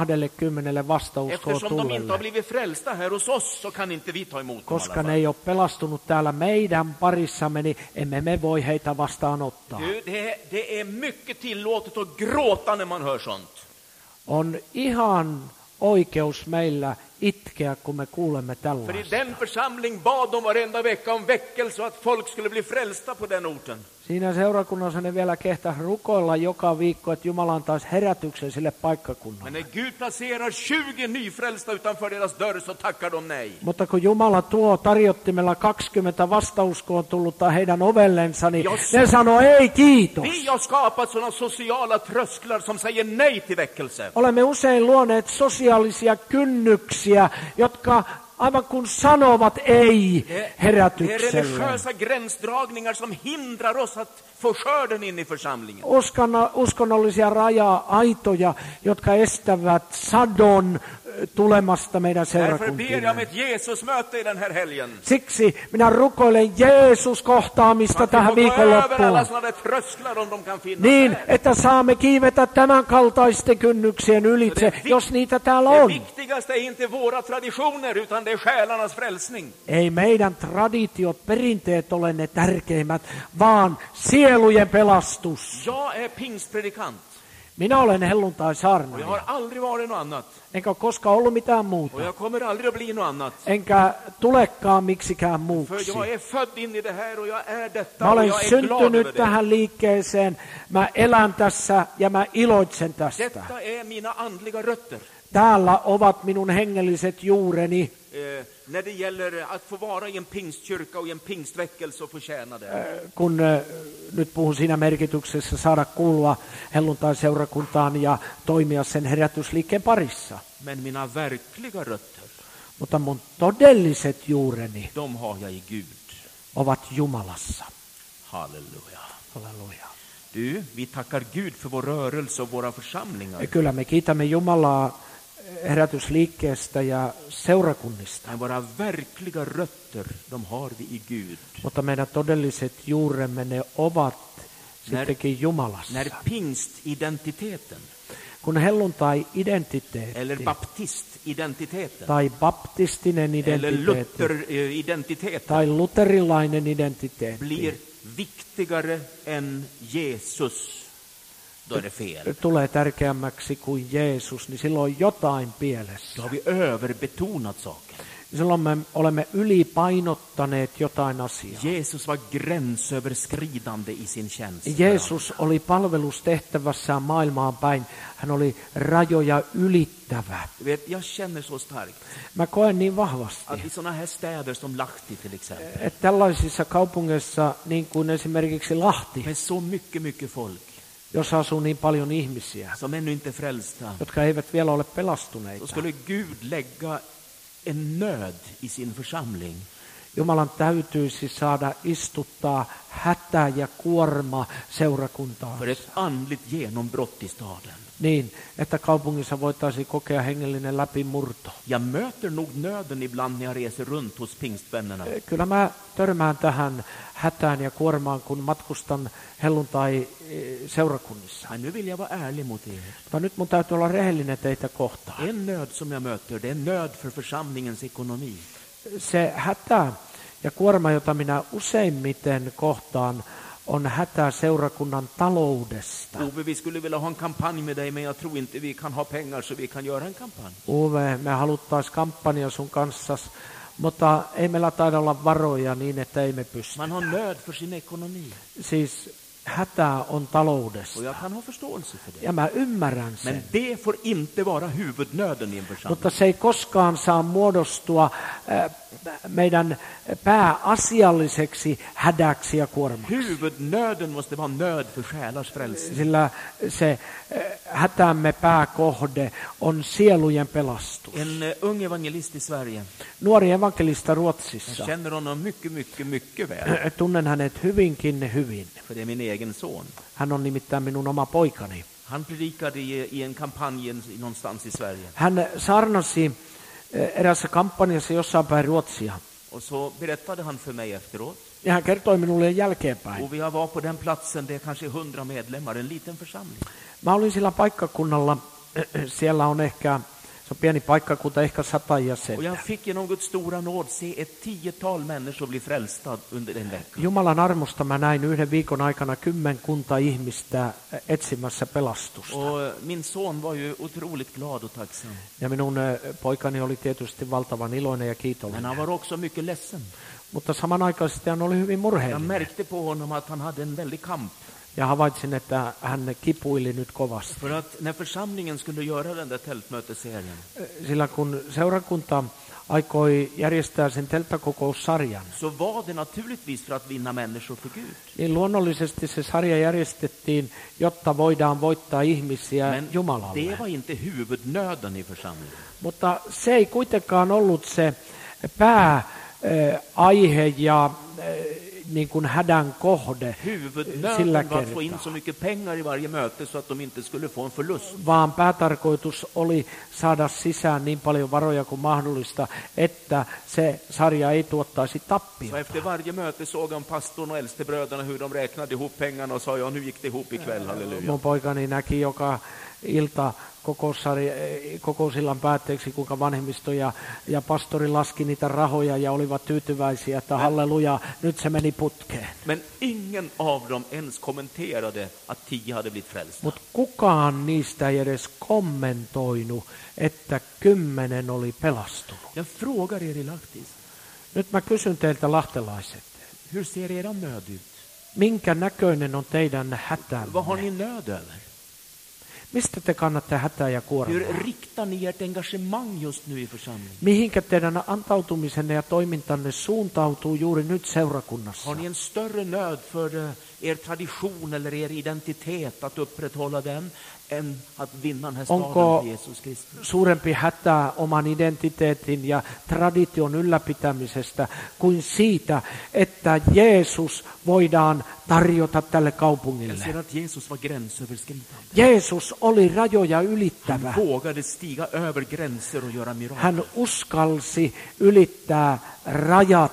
20 vastauskoon Eftersom de inte har tulleelle. blivit frälsta här hos oss så kan inte vi ta emot dem i Koska alla ne fall. ei ole pelastunut täällä meidän parissamme, niin emme me voi heitä vastaanottaa. Du, det är mycket tillåtet att gråta när man hör sånt. On ihan oikeus meillä itkeä, kun me kuulemme För i tällaista. den församling bad de varenda vecka om väckelse och att folk skulle bli frälsta på den orten. Siinä seurakunnassa ne vielä kehtäisi rukoilla joka viikko, että Jumala antaisi herätyksen sille Men paikkakunnalle. när Gud placerar 20 nyfrälsta utanför deras dörr så tackar de nej. Mutta kun Jumala tuo tarjottimella 20 vastauskoon tullutta heidän ovellensa, niin ne sanoo ei kiitos. Vi har skapat sådana sociala trösklar som säger nej till väckelse. Olemme usein luoneet sosiaalisia kynnyksiä, jotka aivan kun sanovat ei Det är herätykselle. religiösa gränsdragningar som hindrar oss att få skörden in i församlingen. Uskonnollisia raja-aitoja, jotka estävät sadon tulemasta meidän Därför ber jag om seurakuntiin. ett Jesusmöte i den här helgen. Siksi minä rukoilen Jeesus-kohtaamista Att vi tähän får gå över alla viikonloppuun. sådana där trösklar om de kan finnas Niin, där. että saamme kiivetä tämän kaltaisten kynnyksien ylitse, jos niitä täällä Det on. viktigaste är inte våra traditioner utan det är själarnas frälsning. Ei meidän traditiot, perinteet ole ne tärkeimmät, vaan sielujen pelastus. Jag är pingstpredikant Minä olen och jag helluntai-saarnaaja, har aldrig varit något annat. enkä ole koskaan ollut mitään Och muuta. jag kommer aldrig att bli något annat. Enkä tulekaan miksikään För muuksi. jag är född in i det här och jag är detta Mä och olen jag är glad över syntynyt det. tähän liikkeeseen, mä elän tässä ja mä iloitsen tästä. Detta är mina andliga rötter. Täällä ovat minun hengelliset juureni. När det gäller att få vara i en pingstkyrka och i en pingstväckelse och få tjäna det. Kun nyt puhun siinä merkityksessä saada kuulua helluntai-seurakuntaan ja toimia sen herätysliikkeen parissa. Men mina verkliga rötter, Mutta mun todelliset juureni de har jag i Gud. ovat Jumalassa. Halleluja. Halleluja. Du, vi tackar Gud för vår rörelse och våra församlingar. Kyllä me kiitämme Jumalaa herätysliikkeestä ja seurakunnista. Men våra verkliga rötter, de har vi i Gud. Mutta meidän todelliset juuremme ne ovat sittenkin Jumalassa. När pingstidentiteten Kun helluntai-identiteetti eller baptistidentiteten tai baptistinen eller identiteetti Lutheridentiteten tai luterilainen identiteetti blir viktigare än Jesus, då är det fel. tulee tärkeämmäksi kuin Jeesus, niin silloin on jotain pielessä. Då har vi överbetonat saken. Silloin me olemme ylipainottaneet jotain asiaa. Jesus var gränsöverskridande i sin tjänst. Jeesus oli palvelustehtävässään maailmaan päin. Hän oli rajoja ylittävä. Du vet, jag känner så starkt Mä koen niin vahvasti, att i såna här städer som Lahti till exempel, että tällaisissa kaupungeissa, niin kuin esimerkiksi Lahti, med så mycket folk jossa asuu niin paljon ihmisiä, som ännu inte är frälsta, jotka eivät vielä ole då pelastuneita. skulle Gud lägga en nöd i sin församling. Jumalan täytyisi saada istuttaa hätä ja kuorma seurakuntaan För ett andligt genombrott i staden. niin, että kaupungissa voitaisiin kokea hengellinen läpimurto. Jag möter nog nöden ibland när jag reser runt hos pingstvännerna. Kyllä mä törmään tähän hätään ja kuormaan, kun matkustan helluntai-seurakunnissa. Men nu vill jag vara ärlig mot er. Mutta nyt mun täytyy olla rehellinen teitä kohtaan. En nöd som jag möter, det är nöd för församlingens ekonomi. Se hätä ja kuorma, jota minä useimmiten kohtaan, on hätä seurakunnan taloudesta. Ove, vi skulle vilja ha en kampanj med dig, men jag tror inte vi kan ha pengar så vi kan göra en kampanj. Uwe, me haluttaisiin kampanja sun kanssas, mutta ei meillä taida olla varoja niin, että ei me pysty. Man har nöd för sin ekonomi. Siis hätä on taloudesta. Och jag kan ha förståelse för det. Ja mä ymmärrän sen. Men det får inte vara huvudnöden i en församling. Mutta se ei koskaan saa muodostua meidän pääasialliseksi hädäksi ja kuormaksi. Huvudnöden måste vara nöd för själars frälsning. Sillä se hätämme pääkohde on sielujen pelastus. En ung evangelist i Sverige. Nuori evankelista Jag Ruotsissa. känner honom mycket väl. Tunnen hänet hyvinkin hyvin. För det är min egen son. Hän on nimittäin minun oma poikani. Han predikade i en kampanj någonstans i Sverige. Hän saarnasi eräässä kampanjassa jossain päin Ruotsia. Och så berättade han för mig efteråt. Ja hän kertoi minulle jälkeenpäin. Och vi har varit på den platsen, det är kanske 100 medlemmar, en liten församling. Mä olin sillä paikkakunnalla, siellä on ehkä, se on pieni paikkakunta, ehkä 100 Och jäsentä. jag fick genom Guds stora nåd se ett 10-tal människor bli frälsta under en vecka. Jumalan armosta mä näin yhden viikon aikana 10 ihmistä etsimässä pelastusta. Och min son var ju otroligt glad och tacksam. Ja minun poikani oli tietysti valtavan iloinen ja Men kiitollinen. han var också mycket ledsen. Mutta samanaikaisesti hän oli hyvin Jag murheellinen. märkte på honom att han hade en väldig kamp. Ja havaitsin, että hän kipuili nyt kovasti. För att när församlingen skulle göra den där tältmötesserien, Sillä kun seurakunta aikoi järjestää sen telttakokoussarjan, så var det naturligtvis för att vinna människor för Gud. niin luonnollisesti se sarja järjestettiin, jotta voidaan voittaa ihmisiä Men Jumalalle. det var inte huvudnöden i församlingen. Mutta se ei kuitenkaan ollut se pääaihe ja niin kuin hädän kohde sillä Huvudnöden var att få in kertaa. så mycket pengar i varje möte så att de inte skulle få en förlust. Vaan päätarkoitus oli saada sisään niin paljon varoja kuin mahdollista, että se sarja ei tuottaisi Så tappiota. efter varje möte såg han pastorn och äldstebröderna hur de räknade ihop pengarna och sa, ja, nu gick det ihop ikväll, halleluja. Mun poikani näki joka ilta kokousillan päätteeksi, kuinka vanhemmisto ja pastori laski niitä rahoja ja olivat tyytyväisiä, että halleluja, nyt se meni putkeen. Men ingen av dem ens kommenterade att 10 hade blivit frälsta. Mutta kukaan niistä ei edes kommentoinut, että 10 oli pelastunut. Jag frågar er i Lahtis, Nyt mä kysyn teiltä lahtelaiset, hur ser era nöd ut? minkä näköinen on teidän Vad har hätänne? ni nöd över? Mistä te kannatte hätää ja kuormaa? Hur riktar ni ert engagemang just nu i församlingen? Mihinkä teidän antautumisenne ja toimintanne suuntautuu juuri nyt seurakunnassa? Har ni en större nöd för er tradition eller er identitet att upprätthålla den än att vinna den här staden Onko för Jesus Kristus? suurempi hätä oman identiteetin ja tradition ylläpitämisestä kuin siitä, että Jeesus voidaan tarjota tälle Jag kaupungille? ser att Jesus var gränsöverskridande. Jeesus oli rajoja ylittävä. Han vågade stiga över gränser och göra mirakler. Hän uskalsi ylittää rajat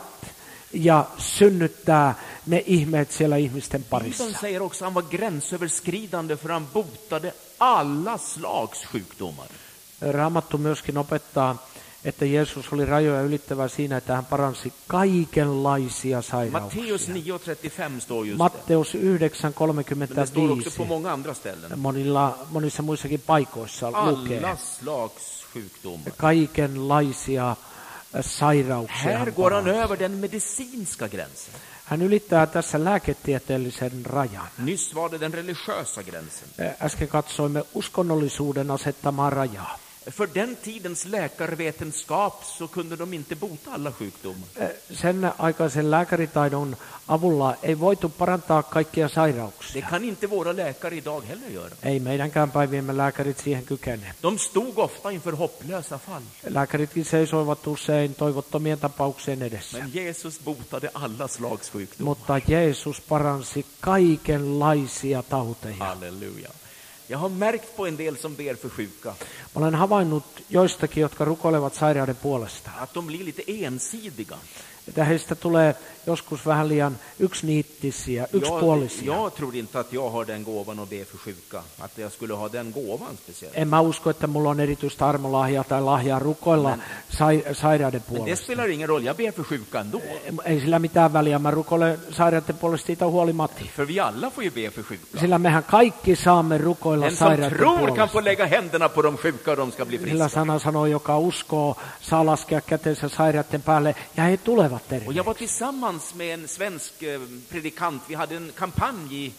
ja synnyttää ne ihmeet siellä ihmisten parissa. Bibeln säger också att han var gränsöverskridande för han botade alla slags sjukdomar. Raamattu myöskin opettaa, että Jeesus oli rajoja ylittävä siinä, että hän paransi kaikenlaisia sairauksia. Matteus 9:35 står just det. Matteus Men det står också 9:35. på många andra ställen. Monissa muissakin paikoissa lukee Alla slags sjukdomar. kaikenlaisia sairauksia. Här hän går han paransi. över den medicinska gränsen. Hän ylittää tässä lääketieteellisen rajan. Nyss var det den religiösa gränsen. Äsken katsoimme uskonnollisuuden asettamaa rajaa. För den tidens läkarvetenskap så kunde de inte bota alla sjukdomar. Sen aikaisen lääkäritaidon avulla ei voitu parantaa kaikkia Det sairauksia. kan inte våra läkare idag heller göra. Ei meidänkään päiviemme lääkärit siihen kykene. De stod ofta inför hopplösa fall. Lääkäritkin seisoivat usein toivottomien tapauksien edessä. Men Jesus botade alla slags sjukdomar. Mutta Jeesus paransi kaikenlaisia tauteja. Halleluja. Jag har märkt på en del som ber för sjuka Mä olen havainnut joistakin, jotka rukoilevat sairauden puolesta, att de blir lite ensidiga. että heistä tulee joskus vähän liian yksiniittisiä, yksipuolisia. Jag tror inte att jag har den gåvan att be för sjuka. Att jag skulle ha den gåvan speciellt. En mä usko, että mulla on erityistä armolahjaa tai lahjaa rukoilla sairauden Men det puolesta. spelar ingen roll, jag ber för sjuka ändå. Ei sillä mitään väliä, mä rukoilen sairauden puolesta siitä huolimatta. För vi alla får ju be för sjuka. Sillä mehän kaikki saamme rukoilla Den som sairauden tror kan puolesta. få lägga händerna på de sjuka och de ska bli Sillä friska. sana sanoo, joka uskoo, saa laskea kätensä sairaiden päälle ja he tulevat Och jag terveeksi. var tillsammans med en svensk predikant. Vi hade en kampanj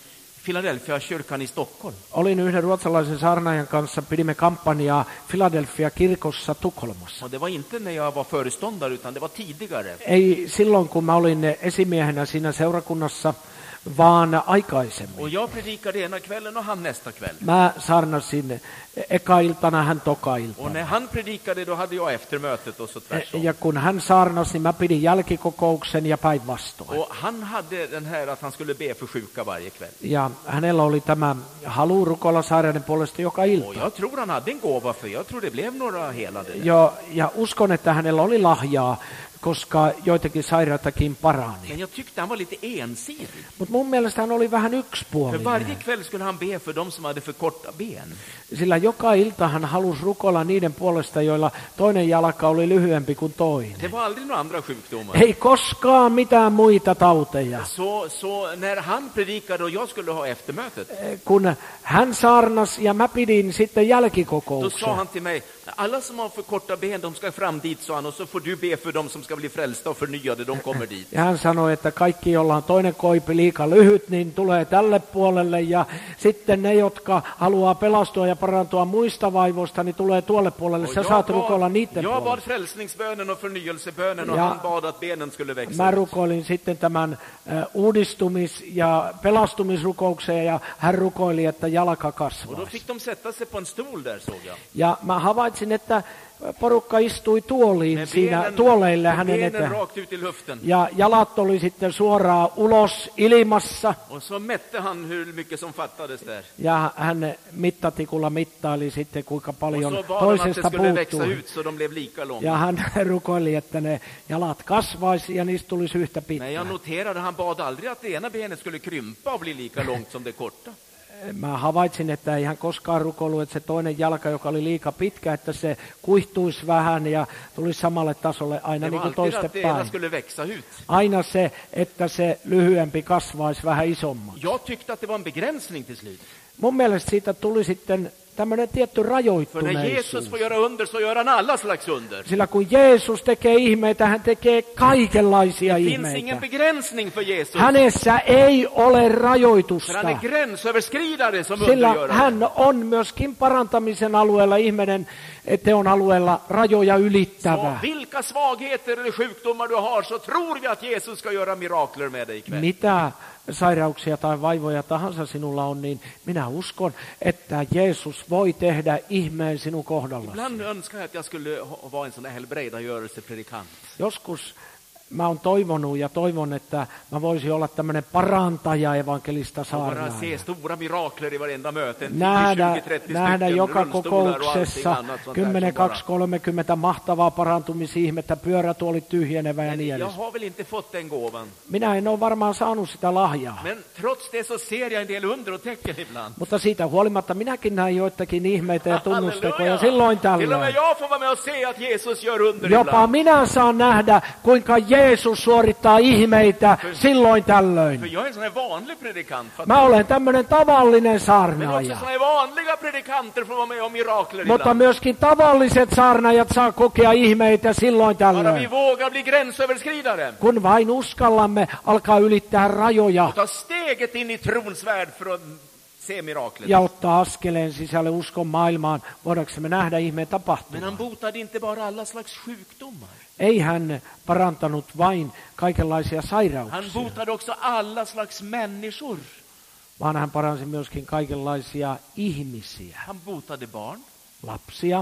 Philadelphia-kyrkan i Stockholm. Olin yhden ruotsalaisen saarnaajan kanssa, pidimme kampanjaa Philadelphia-kirkossa Tukholmassa. Och det var inte när jag var föreståndare utan det var tidigare. Ei silloin, kun mä olin esimiehenä siinä seurakunnassa, vaan aikaisemmin. Och jag predikade ena kvällen och han nästa kväll. Mä saarnasin eka iltana, hän toka Och iltana. när han predikade då hade jag eftermötet och så tvärtom. Ja kun hän saarnasi, niin mä pidin jälkikokouksen ja päinvastoin. Och han hade den här att han skulle be för sjuka varje kväll. Ja hänellä oli tämä halu rukoilla sairaiden puolesta joka Och ilta. jag tror han hade en gåva för jag tror det blev några helade. Ja uskon, että hänellä oli lahjaa, koska joitakin sairaatakin parani. Men jag tyckte han var lite ensidig. Mutta mun mielestä hän oli vähän För yksipuolinen. varje kväll skulle han be för de som hade för korta ben. Sillä joka ilta hän halusi rukoilla niiden puolesta, joilla toinen jalka oli lyhyempi kuin toinen. Det var aldrig några andra sjukdomar. Ei koskaan mitään muita tauteja. Så när han predikade och jag skulle ha eftermötet, Kun hän saarnas ja mä pidin sitten då sa jälkikokouksen, han till mig, alla som har för korta ben, de ska fram dit, sa han, och så får du be för dem som ska bli frälsta och förnyade, de kommer dit. ja hän sanoi, että kaikki, joilla on toinen koipi liika lyhyt, niin tulee tälle puolelle, ja sitten ne, jotka haluaa pelastua ja parantua muista vaivoista, niin tulee tuolle puolelle. Sä saat rukoilla niiden jag bad puolelle. frälsningsbönen och förnyelsebönen och Ja han bad att benen skulle växa. Mä rukoilin sitten tämän uudistumis- ja pelastumisrukouksen, ja hän rukoili, että jalka Och då kasvaisi. fick de sätta sig på en stol där, såg jag. Ja mä havaitsin, että porukka istui tuoliin siinä tuoleille hänen benen eteen. rakt ut i luften. Ja jalat oli sitten suoraan ulos ilmassa. Och så mätte han hur mycket som fattades där. Ja hän mittatikulla mittaili sitten, kuinka Och paljon så bad han att det toisesta skulle växa puuttui. ut så de blev lika långa. Ja hän rukoili, että ne jalat kasvaisi ja niistä tulisi yhtä Men jag pitää. noterade, han bad aldrig att det ena benet skulle krympa och bli lika långt som det korta. Mä havaitsin, että ei hän koskaan rukoillut, että se toinen jalka, joka oli liika pitkä, että se kuihtuisi vähän ja tulisi samalle tasolle aina Det niin var kuin alltid att det ena toistepäin. skulle växa ut. Aina se, että se lyhyempi kasvaisi vähän isommaksi. Jag tyckte att det var en begränsning till slut. Mun mielestä siitä tuli sitten tämmöinen tietty För när rajoittuneisuus. Jesus får göra under så gör han alla slags under. Sillä kun Jeesus tekee ihmeitä, hän tekee kaikenlaisia Det finns ingen ihmeitä. begränsning för Jesus. Hänessä ei ole För rajoitusta, han är gränsöverskridare som sillä undergörare. hän on myöskin parantamisen alueella, ihmeden teon alueella rajoja Så ylittävä. vilka svagheter eller sjukdomar du har så tror vi att Jesus ska göra mirakler med dig ikväll. Mitä sairauksia tai vaivoja tahansa sinulla on, niin minä uskon, että Jeesus voi tehdä ihmeen sinun kohdallasi. Ibland önskar jag att jag skulle vara en sån där helbrägdagörelsepredikant. Joskus mä oon toivonut ja toivon, että mä voisin olla tämmöinen parantaja evankelista Och bara saarnaaja. se stora mirakler i varenda möte. 10, 20, Nähdä 30 stycken joka rullstolar och allting kokouksessa annat sånt där 10, som bara- 2, 30 mahtavaa parantumisihmettä, pyörätuolit tyhjenevä ja niin Jag edes. har väl inte fått den gåvan. Minä en ole varmaan saanut sitä lahjaa, Men trots det så ser jag en del under och tecken ibland. mutta siitä huolimatta minäkin näin joitakin ihmeitä ja tunnustekoja Halleluja. silloin Till och med tällöin. jag får vara med och se att Jesus gör under Jopa ibland. minä saan nähdä, kuinka Jeesus suorittaa ihmeitä silloin För tällöin. jag är en sån här vanlig predikant. Mä olen tämmöinen tavallinen Men också saarnaaja. såna här vanliga predikanter får vara med om mirakler Mutta ibland. myöskin tavalliset saarnaajat saa kokea ihmeitä silloin Bara vi tällöin. vågar bli gränsöverskridare. Kun vain uskallamme alkaa ylittää rajoja Och ta steget in i trons värld för att se miraklet. ja ottaa askeleen sisälle uskon maailmaan, voidaanko nähdä ihmeen Men tapahtuman. han botade inte bara alla slags sjukdomar. Ei hän parantanut vain kaikenlaisia Han sairauksia, botade också alla slags människor. vaan hän paransi myöskin kaikenlaisia ihmisiä. Han botade barn, Lapsia,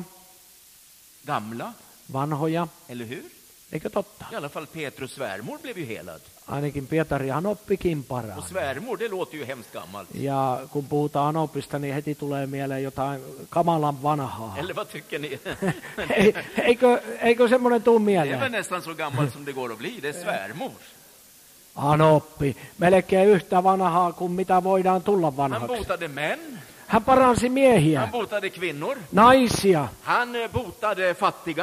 gamla, vanhoja, eller hur? eikö totta? I alla fall Petrus svärmor blev ju helad. Ainakin Pietari Anoppikin Och parani. svärmor, det låter ju hemskt gammalt. Ja kun puhutaan Anopista, niin heti tulee mieleen jotain kamalan vanhaa. Eller vad tycker ni? Eikö semmoinen tuu Det är väl mieleen? nästan så gammalt som det går att bli. Det är svärmor. Anoppi, melkein yhtä vanhaa kuin mitä voidaan tulla Han vanhaksi. botade män, Hän paransi miehiä, han botade kvinnor, naisia, han botade fattiga,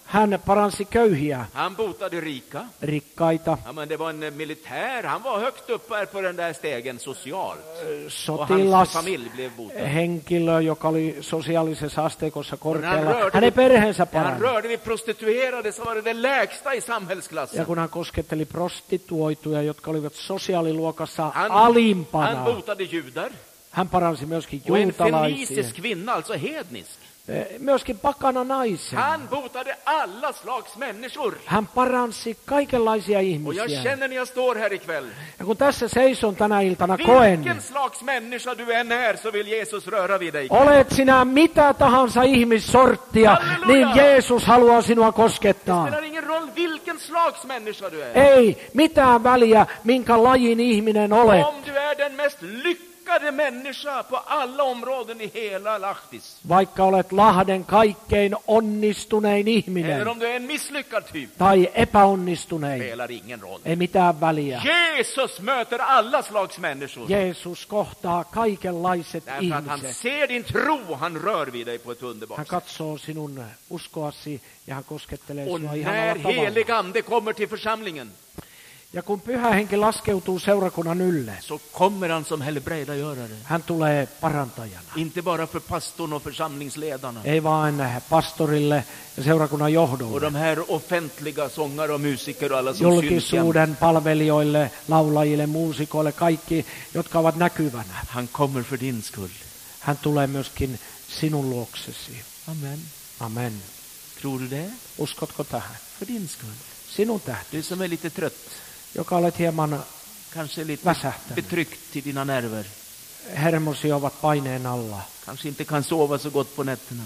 Hän paransi köyhiä, Han botade rika. rikkaita, Ja, men det var en militär. Han var högt upp här på den där stegen socialt. Och hans sotilas, familj blev botad. henkilö, joka oli sosiaalisessa asteikossa Och när han korkealla. Hänen perheensä när han parani. rörde vid prostituerade så var det lägsta i samhällsklassen. Ja kun hän kosketteli prostituoituja, jotka olivat sosiaaliluokassa Han alimpana, botade judar. hän paransi myöskin Och en juutalaisia, fenicisk kvinna, alltså hednisk. myöskin pakana naisen. Han botade alla slags människor. Hän paransi kaikenlaisia Och jag ihmisiä. känner när jag står här ikväll. Ja kun tässä seison tänä iltana, koen, Vilken slags människa du än är så vill Jesus röra vid dig. olet sinä mitä tahansa ihmissorttia, Halleluja! niin Jeesus haluaa sinua Det koskettaa. spelar ingen roll vilken slags människa du är. Ei mitään väliä, minkä lajin ihminen olet. Om du är den mest lyckade människa på alla områden i hela Lahtis. Vaikka olet Lahden kaikkein onnistunein ihminen Eller om du är en misslyckad typ. tai epäonnistunein, Spelar ingen roll. ei mitään väliä. Jesus möter alla slags människor. Jeesus kohtaa kaikenlaiset Därför att han ihmiset. ser din tro, han rör vid dig på ett underbart Hän sätt. katsoo sinun uskoasi ja hän koskettelee Och sinua när ihanalla tavalla. helig ande kommer till församlingen Ja kun pyhä henki laskeutuu seurakunnan ylle, så kommer han som helbrägdagörare. hän tulee parantajana. Inte bara för pastorn och församlingsledarna. Ei vain pastorille ja seurakunnan Och johdolle, de här offentliga sångare och musiker och alla som syns jämt. julkisuuden palvelijoille, laulajille, muusikoille, kaikki, jotka ovat näkyvänä. Han kommer för din skull. Hän tulee myöskin sinun luoksesi. Amen. Amen. Tror du det? Uskotko tähän? För din skull. Sinun tähti, Du som är lite trött, joka olet hieman kanske lite väsähtänyt. betryckt i dina nerver. Hermosi ovat paineen alla. Kanske inte kan sova så gott på nätterna.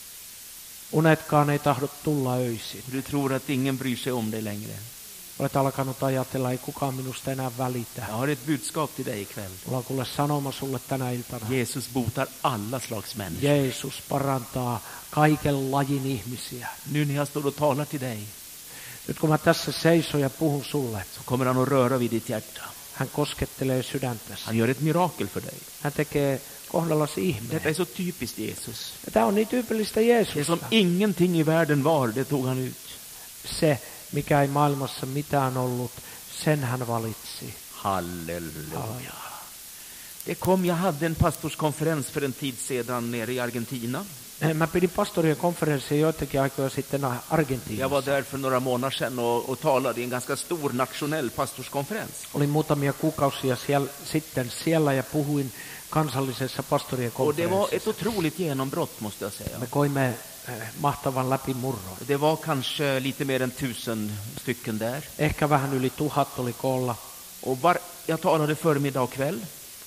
Unetkaan ei tahdo tulla öisin. Du tror att ingen bryr sig om dig längre. Olet alkanut ajatella, ei kukaan minusta enää välitä. Jag har ett budskap till dig ikväll. Mulla on kuule sanoma sulle tänä iltana. Jesus botar alla slags människor. Jeesus parantaa kaiken lajin ihmisiä. Nu när jag står och talar till dig Nyt kun mä tässä seison ja puhun sulle, så kommer han att röra vid ditt hjärta. hän koskettelee sydäntäsi. Han gör ett mirakel för dig. Hän tekee kohdallasi ihmeen. Detta är så typiskt Jesus. Ja tämä on niin tyypillistä Det Jeesusta. som ingenting i världen var, det tog han ut. Se, mikä ei maailmassa mitään ollut, sen hän valitsi. Halleluja. Jag hade en pastorskonferens för en tid sedan nere i Argentina. Mä pidin pastorien konferenssia joitakin aikoja sitten Jag var Argentiinassa. där för några månader sedan och talade i en ganska stor nationell pastorskonferens. Olin muutamia kuukausia sitten siellä ja puhuin kansallisessa pastorien Och det var ett konferenssissa. otroligt genombrott, måste jag säga. Me koimme mahtavan läpimurron. Det var kanske lite mer än 1000 stycken där. Ehkä vähän yli 1000 oli koolla. Och jag talade förmiddag och kväll.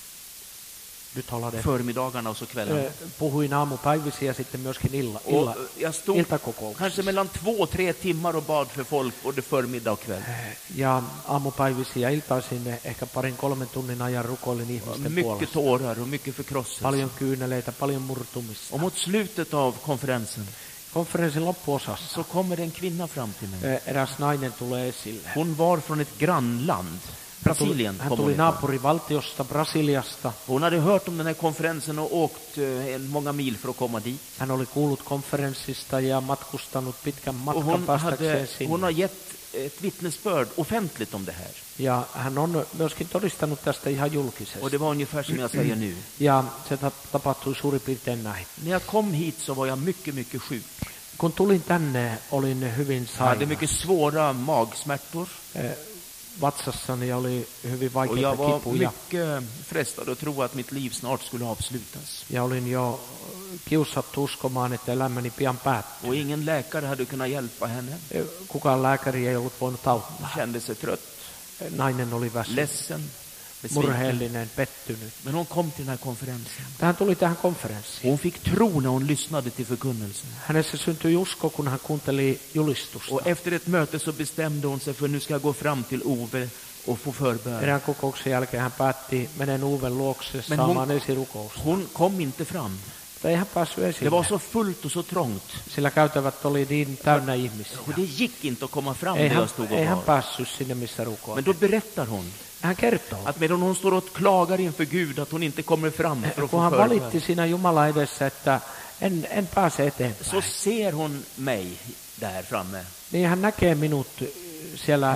Du talade. Förmiddagarna och så kvällarna. Puhuin aamupäivisiä ja sitten myöskin Och jag stod kanske iltakokouksissa. mellan 2-3 timmar och bad för folk både förmiddag och kväll. Ja aamupäivisiä ja iltaisin ehkä 2-3 tunnin ajan rukoilin ihmisten Mycket puolesta. tårar och mycket förkrosselse. Paljon kyyneleitä, paljon murtumista. Och mot slutet av konferensen Konferenssin loppuosassa så kommer en kvinna fram till mig. eräs nainen tulee esille. Hon var från ett grannland. Brasilien Hän kom tuli hon ifrån. naapurivaltiosta Brasiliasta. Hon hade hört om den här konferensen och åkt många mil för att komma dit. Hän oli kuullut konferenssista ja matkustanut pitkän Och matkan päästäkseen hon sinne. har gett ett vittnesbörd offentligt om det här. Ja hän on myöskin todistanut tästä ihan Och julkisesti. det var ungefär som jag säger nu. Ja se tapahtui suurin piirtein näin. När jag kom hit så var jag mycket, mycket sjuk. Kun tulin tänne, olin hyvin Jag hade sairas. mycket svåra magsmärtor. Vatsassani oli hyvin Och vaikeita jag var kipuja. mycket frestad att tro att mitt liv snart skulle avslutas. Ja olin jo kiusattu uskomaan, että elämäni pian päättyy. Och ingen läkare hade kunnat hjälpa henne. Kukaan lääkäri ei ollut voinut auttaa. Hon kände sig trött, Nainen oli väsynyt, ledsen, besviken. murheellinen, pettynyt. Men hon kom till den här konferensen. Hän tuli tähän konferenssiin. Hon fick tro när hon lyssnade till förkunnelsen. Hänessä syntyi usko, kun hän kuunteli julistusta. Och efter ett möte så bestämde hon sig för nu ska jag gå fram till Ove och få förbön. Erään kokouksen jälkeen hän päätti, menen Uven luokse Men saamaan esirukousta. Hon kom inte fram. Mutta ei hän päässyt Det var esille, så fullt och så trångt. sillä käytävät oli niin täynnä ihmisiä. Och det gick inte att komma fram Ei där hän, jag stod ei och hän bad. päässyt sinne, missä Men rukoili. då berättar hon Hän kertoo, att medan hon står och klagar inför Gud att hon inte kommer fram för att kun få hän valitti förbön, siinä Jumala edessä, että en pääse eteenpäin. så ser hon mig där framme. niin hän näkee minut siellä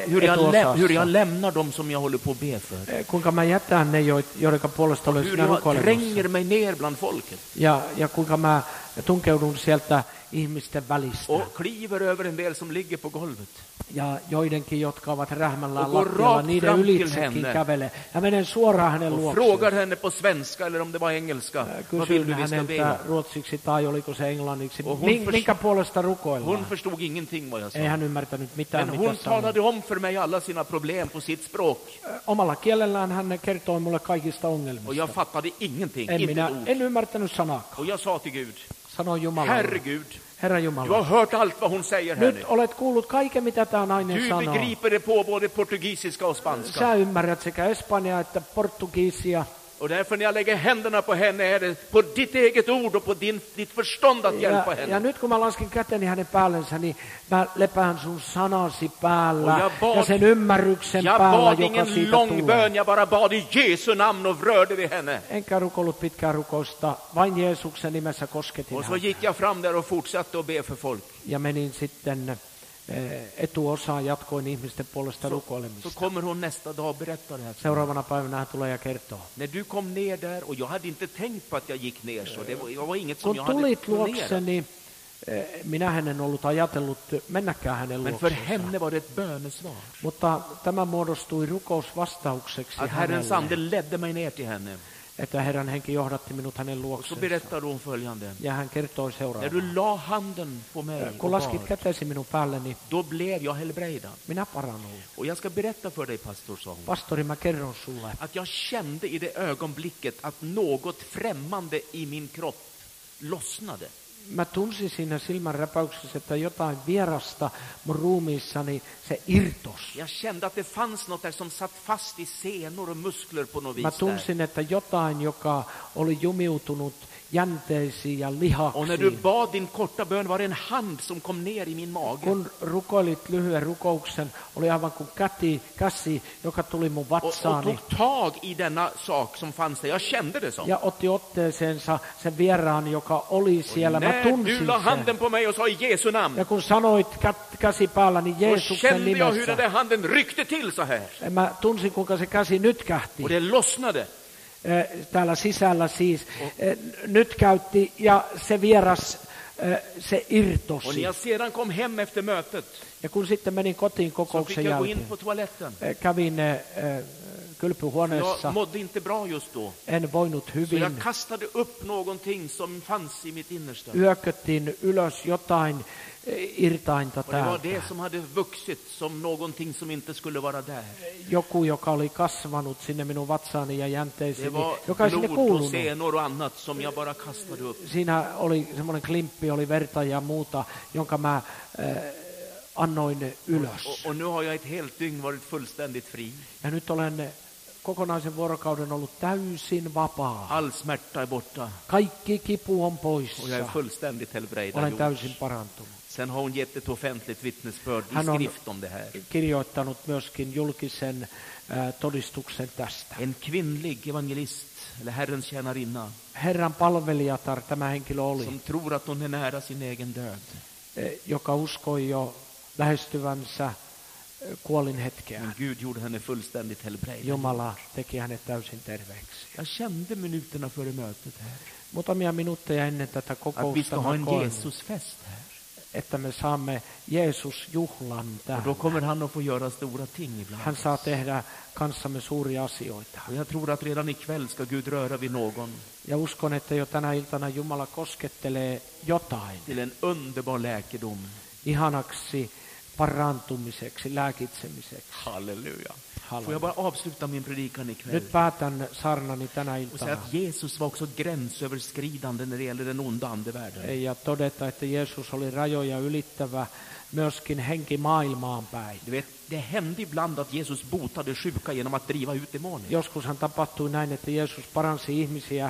Hur jag lämnar dem som jag håller på att be för. Kuinka mä jätän ne, joiden puolesta olen Hur sinä jag rukoilemassa. tränger mig ner bland folket. Ja kuinka mä tunkeudun sieltä ihmisten välistä. Och kliver över en del som ligger på golvet. Ja joidenkin, jotka ovat rähmällään Och går lattialla, rakt niiden fram till ylitsekin henne. kävelee. Ja menen suoraan hänen Och luokseen. frågar henne på svenska eller om det var engelska. Vad vill Kysyn du vi ska be? häneltä ruotsiksi tai oliko se englanniksi. Och hon Minkä puolesta rukoillaan? Hon förstod ingenting vad jag sa. Ei hän ymmärtänyt mitään, Men mitä hon sanoi. talade om för mig alla sina problem på sitt språk. Omalla kielellään hän kertoi mulle kaikista Och ongelmista. jag fattade ingenting, En inte ett ord. en ymmärtänyt sanaakaan. Och jag sa till Gud, Sanoi Jumalalle. Herregud, Herra du Jumala, har hört allt vad hon säger här nyt nu. olet kuullut kaiken, mitä tämä nainen Du sanoo. begriper det på både portugisiska och spanska. Sä ymmärrät sekä espanjaa että portugisia. Och därför när jag lägger händerna på henne är det på ditt eget ord och på ditt förstånd att hjälpa Ja henne. nyt kun mä laskin käteni hänen päällensä, niin mä lepään sun sanasi päällä Och jag bad- ja sen ymmärryksen Jag päällä, bad joka ingen siitä lång tulee. bön, jag bara bad i Jesu namn och rörde vid henne. Enkä rukoillut pitkää rukousta, vain Jeesuksen nimessä kosketin Och så häntä. gick jag fram där och fortsatte att be för folk. Ja menin sitten etuosaan, jatkoin ihmisten puolesta Så rukoilemista. kommer hon nästa dag och berättar det här. Seuraavana päivänä hän tulee ja kertoo. När du kom ner där, och jag hade inte tänkt på att jag gick ner så, det var inget som Kun jag hade tulit planerat. luokseni, minähän en ollut ajatellut mennäkään hänen Men för luoksensa. henne var det ett bönesvar. Mutta tämä muodostui rukousvastaukseksi Att Herrens ande hänelle, ledde mig ner till henne. että Herran henki johdatti minut hänen Och så luoksensa. berättade hon följande. Ja hän kertoi När seuraavaa. du la handen på mig Kun och laskit bad, kätesi minun päälleni, då blev jag helbrägdad. minä parannuin. Och jag ska berätta för dig, pastor, sa hon, Pastori, mä kerron sulle, att jag kände i det ögonblicket att något främmande i min kropp lossnade. mä tunsin siinä silmänräpäyksessä, että jotain vierasta mun ruumiissani se irtos. Jag kände att det fanns något där som satt fast i senor och muskler på något vis Mä där. tunsin, että jotain, joka oli jumiutunut jänteisiin ja Och när du lihaksiin. bad din korta bön var det en hand som kom ner i min mage. Kun rukoilit lyhyen rukouksen, oli aivan kuin käsi, joka tuli mun Och vatsaani tog tag i denna sak som fanns där. Jag kände det som. ja otti otteeseensa sen vieraan, joka oli siellä. Mä När du tunsin la sen. handen på mig och sa i Jesu namn, Ja kun sanoit käsi päällä, niin då Jeesuksen kände jag hur den nimessä. där handen ryckte till så här. Mä tunsin, kuinka se käsi nyt kähti. Och det lossnade. Täällä sisällä siis. Nyt käytti ja se vieras, se Och när irtosi. jag sedan kom hem efter mötet Ja kun sitten menin kotiin så fick kokouksen jag gå in jälkeen, på toaletten. kävin Jag kylpyhuoneessa, mådde inte bra just då. en voinut Så jag hyvin. kastade upp någonting som fanns i mitt innersta. Hyököttiin ylös jotain irtainta Och det var täältä. det som hade vuxit som någonting som inte skulle vara där. Joku, joka oli kasvanut sinne minun vatsaani ja Det jänteisiin, var joka ei sinne blod och kuulunut. senor och annat som jag bara kastade upp. Siinä oli semmoinen klimppi, oli verta ja muuta, jonka mä annoin ylös. Och nu har jag ett helt dygn varit fullständigt fri. Ja nyt olen kokonaisen vuorokauden ollut täysin vapaa. All smärta är borta Kaikki kipu on och jag är poissa. fullständigt helbrägdad. Olen täysin parantunut. Sen har hon gett ett offentligt vittnesbörd i Hän on skrift om det här. kirjoittanut myöskin julkisen todistuksen tästä. En kvinnlig evangelist, eller Herrens tjänarinna, Herran palvelijatar tämä henkilö oli, som tror att hon är nära sin egen död. joka uskoi jo lähestyvänsä kuolinhetkeä. Men Gud gjorde henne fullständigt helbrägdad. Jumala teki hänet täysin terveeksi. Jag kände minuterna före mötet här Muutamia minuutteja ennen tätä att vi kokousta ska ha mä en koen, Jesusfest här. että me saamme Jeesus-juhlan Och då täällä. kommer han att få göra stora ting ibland. Hän saa tehdä kanssamme suuria asioita. Och jag tror att redan ikväll ska Gud röra vid någon Ja uskon, että jo tänä iltana Jumala koskettelee jotain till en underbar läkedom. ihanaksi parantumiseksi, lääkitsemiseksi. Halleluja. Får Halleluja. jag bara avsluta min predikan ikväll Nyt päätän saarnani tänä och säga iltana att Jesus var också gränsöverskridande när det gäller den onda andevärlden. ja todeta, että Jeesus oli rajoja ylittävä myöskin henki maailmaan päin. Du vet, det hände ibland att Jesus botade sjuka genom att driva ut demoner. Joskushan tapahtui näin, että Jeesus paransi ihmisiä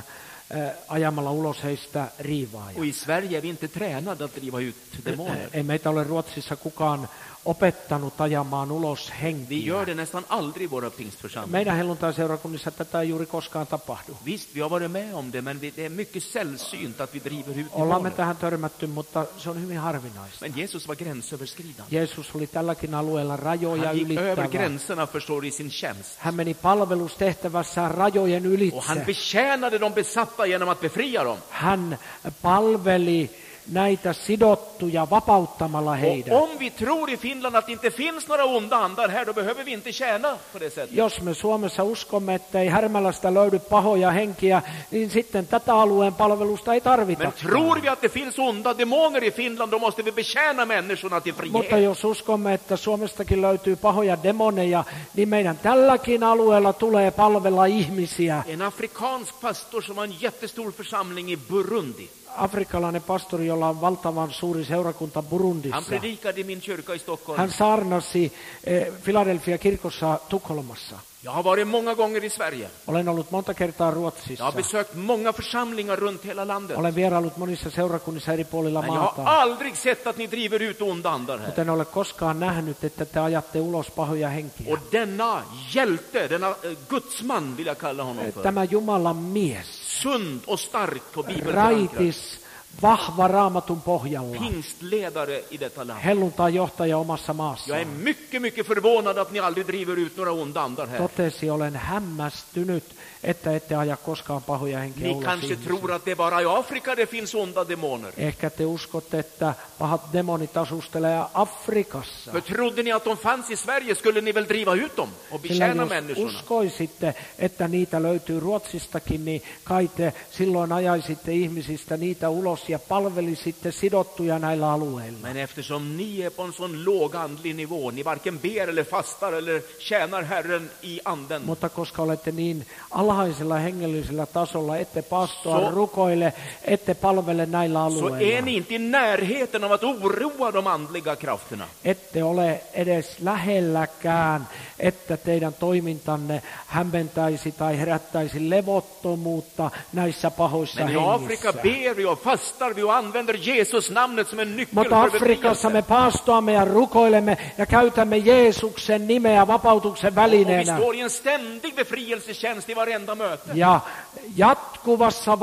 ajamalla ulos heistä riivaaja. Och i Sverige är vi inte tränade att driva ut demoner. Ei meitä ole Ruotsissa kukaan opettanut ajamaan ulos Vi henkiä. gör det nästan aldrig i våra pingstförsamlingar. Meidän helluntaiseurakunnissa tätä ei juuri koskaan tapahdu. Visst, vi har varit med om det, men det är mycket sällsynt att vi driver ut Ollaan me demoner. tähän törmätty, mutta se on hyvin harvinaista. Men Jesus var gränsöverskridande. Jeesus oli tälläkin alueella rajoja Han gick över ylittävä. gränserna, förstår du, i sin tjänst. Hän meni palvelustehtävässään rajojen Och han ylitse. betjänade de besatta genom att befria dem. Hän palveli näitä sidottuja vapauttamalla heidät. Och om vi tror i Finland att det inte finns några onda andar här, då behöver vi inte tjäna på det sättet. Jos me Suomessa uskomme, että ei Härmälästä löydy pahoja henkiä, niin sitten tätä alueen palvelusta ei tarvita. Men tror vi att det finns onda demoner i Finland, då måste vi betjäna människorna till Mutta frihet. jos uskomme, että Suomestakin löytyy pahoja demoneja, niin meidän tälläkin alueella tulee palvella ihmisiä. En afrikansk pastor som har en jättestor församling i Burundi. Afrikkalainen pastori, jolla on valtavan suuri seurakunta Burundissa. Han predikade i min kyrka i Stockholm. Hän saarnasi Philadelphia kirkossa Tukholmassa. Jag har varit många gånger i Sverige. Olen ollut monta kertaa Jag Ruotsissa. har besökt många församlingar runt hela landet. Olen vieraillut monissa seurakunnissa eri puolilla Men jag har maata. aldrig sett att ni driver ut onda andar här. Mutta en ole koskaan nähnyt, että te ajatte ulos pahoja henkiä. Och denna hjälte, denna gudsman vill jag kalla honom för. Tämä Jumalan mies, Sund och stark och bibelförankrad. raitis, vahva raamatun pohjalla, Pingstledare i detta land. helluntainjohtaja omassa Jag är maassaan. mycket förvånad att ni aldrig driver ut några onda andar här. Totesi, olen hämmästynyt, että ette aja koskaan pahoja henkiä Ni ulos kanske ihmisiä. tror att det är bara i Afrika det finns onda demoner. Ehkä te uskotte, että pahat demonit asustelee Afrikassa. För trodde ni att de fanns i Sverige skulle ni väl driva ut dem och Sillä betjäna jos människorna. uskoisitte, että niitä löytyy Ruotsistakin, niin kai te silloin ajaisitte ihmisistä niitä ulos ja palvelisitte sidottuja näillä alueilla. Men eftersom ni är på en sån låg andlig nivå, ni varken ber eller fastar eller tjänar Herren i anden. Mutta koska olette niin alhaisella hengellisellä tasolla, ette pastoa So- rukoile, ette palvele näillä Så är alueilla. ni inte i närheten av att oroa de andliga krafterna. Ette ole edes lähelläkään, että teidän toimintanne hämmentäisi tai herättäisi levottomuutta näissä pahoissa Men i Afrika hengissä. ber vi och fastar vi och använder Jesus namnet som en nyckel Mutta för Afrikassa me befrielse. paastoamme ja rukoilemme ja käytämme Jeesuksen nimeä vapautuksen Och vi välineenä. står i en ständig befrielsetjänst i varenda möte. Ja jatkuvassa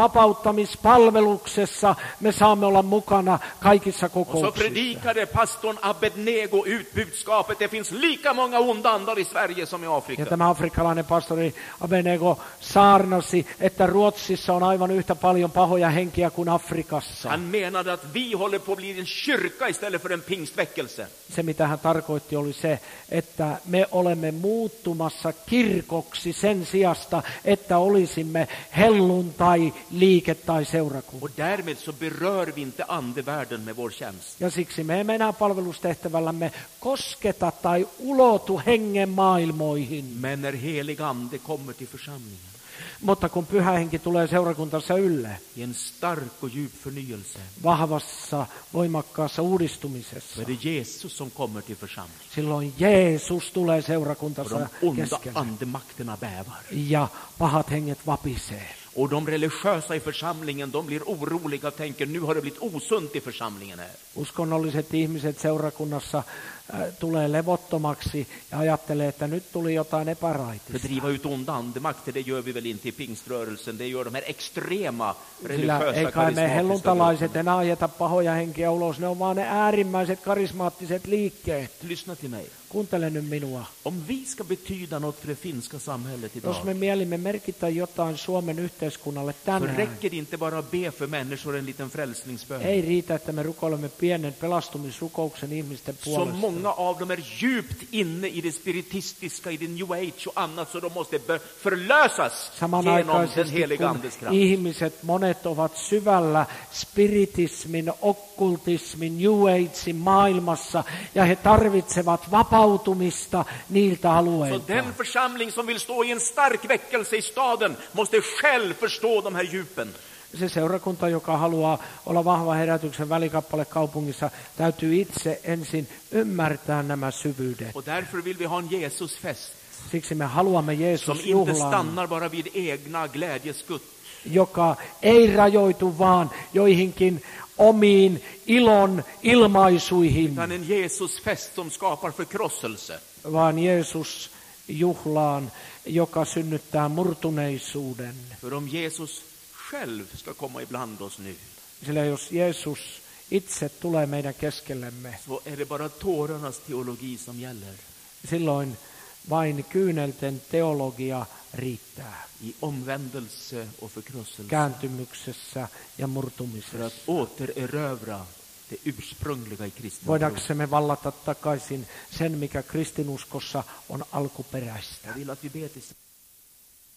vapauttamispalveluksessa me saamme olla mukana kaikissa Och så kokouksissa. predikade pastorn Abednego ut budskapet. Det finns lika många onda andar i Sverige som i Ja Afrika. tämä afrikkalainen pastori Abednego saarnasi, että Ruotsissa on aivan yhtä paljon pahoja henkiä kuin Afrikassa. Han menade att vi håller på att bli en kyrka istället för en pingstväckelse. Se, mitä hän tarkoitti, oli se, että me olemme muuttumassa kirkoksi sen sijasta, että olisimme helluntai, liike tai seurakunta. Och därmed så berör vi inte andevärlden med vår tjänst. Ja siksi me emme enää palvelustehtävällämme kosketa tai ulotu hengen maailmoihin. Men när helig ande kommer till församlingen Mutta kun pyhä henki tulee seurakuntansa ylle, i en stark och djup förnyelse, vahvassa, voimakkaassa så uudistumisessa, är det Jesus som kommer till församlingen. silloin Jeesus tulee Och seurakuntansa de onda keskelle. andemakterna bävar. Ja pahat henget vapisee. Och de religiösa i församlingen, de blir oroliga och tänker nu har det blivit osunt i församlingen här. Uskonnolliset ihmiset seurakunnassa tulee levottomaksi ja ajattelee, että nyt tuli jotain För epäraitista. driva ut onda andemakter, det gör vi väl inte i pingströrelsen. Det gör de här extrema Sillä religiösa ei kai me karismatiska helluntalaiset grupperna. enää ajeta pahoja henkiä ulos, ne on vaan ne äärimmäiset karismaattiset liikkeet. Lyssna till mig. Kuuntele nyt minua. Om vi ska betyda något för det finska samhället Jos me idag, mielimme merkitä jotain Suomen yhteiskunnalle så tänään, räcker det inte bara att be för människor en liten frälsningsbön. ei riitä, että me rukoilemme pienen pelastumisrukouksen ihmisten Så puolesta. många av dem är djupt inne i det spiritistiska, i det new age och annat, så de måste förlösas genom den Samanaikaisesti heliga kun andes kraft. ihmiset, monet ovat syvällä spiritismin, okkultismin, new agein maailmassa ja he tarvitsevat vapautumista niiltä Så alueilta. den församling som vill stå i en stark väckelse i staden måste själv förstå de här djupen. Se seurakunta, joka haluaa olla vahva herätyksen välikappale kaupungissa, täytyy itse ensin ymmärtää nämä syvyydet. Och därför vill vi ha en Jesusfest Siksi me haluamme som inte Jeesus-juhlan, stannar bara vid egna glädjeskutt. joka ei rajoitu vaan joihinkin omiin ilon ilmaisuihin, utan en Jesusfest som skapar förkrosselse. vaan Jeesus juhlaan, joka synnyttää murtuneisuuden. För om Jesus själv ska komma ibland oss nu, Sillä jos Jeesus itse tulee meidän keskellemme, så är det bara tårarnas teologi som gäller. silloin vain kyynelten teologia riittää I omvändelse och förkrosselse. kääntymyksessä ja För murtumisessa. att återerövra det ursprungliga i kristen tro. Voidaksemme vallata takaisin sen, mikä kristinuskossa on alkuperäistä. Jag vill att vi ber tillsammans.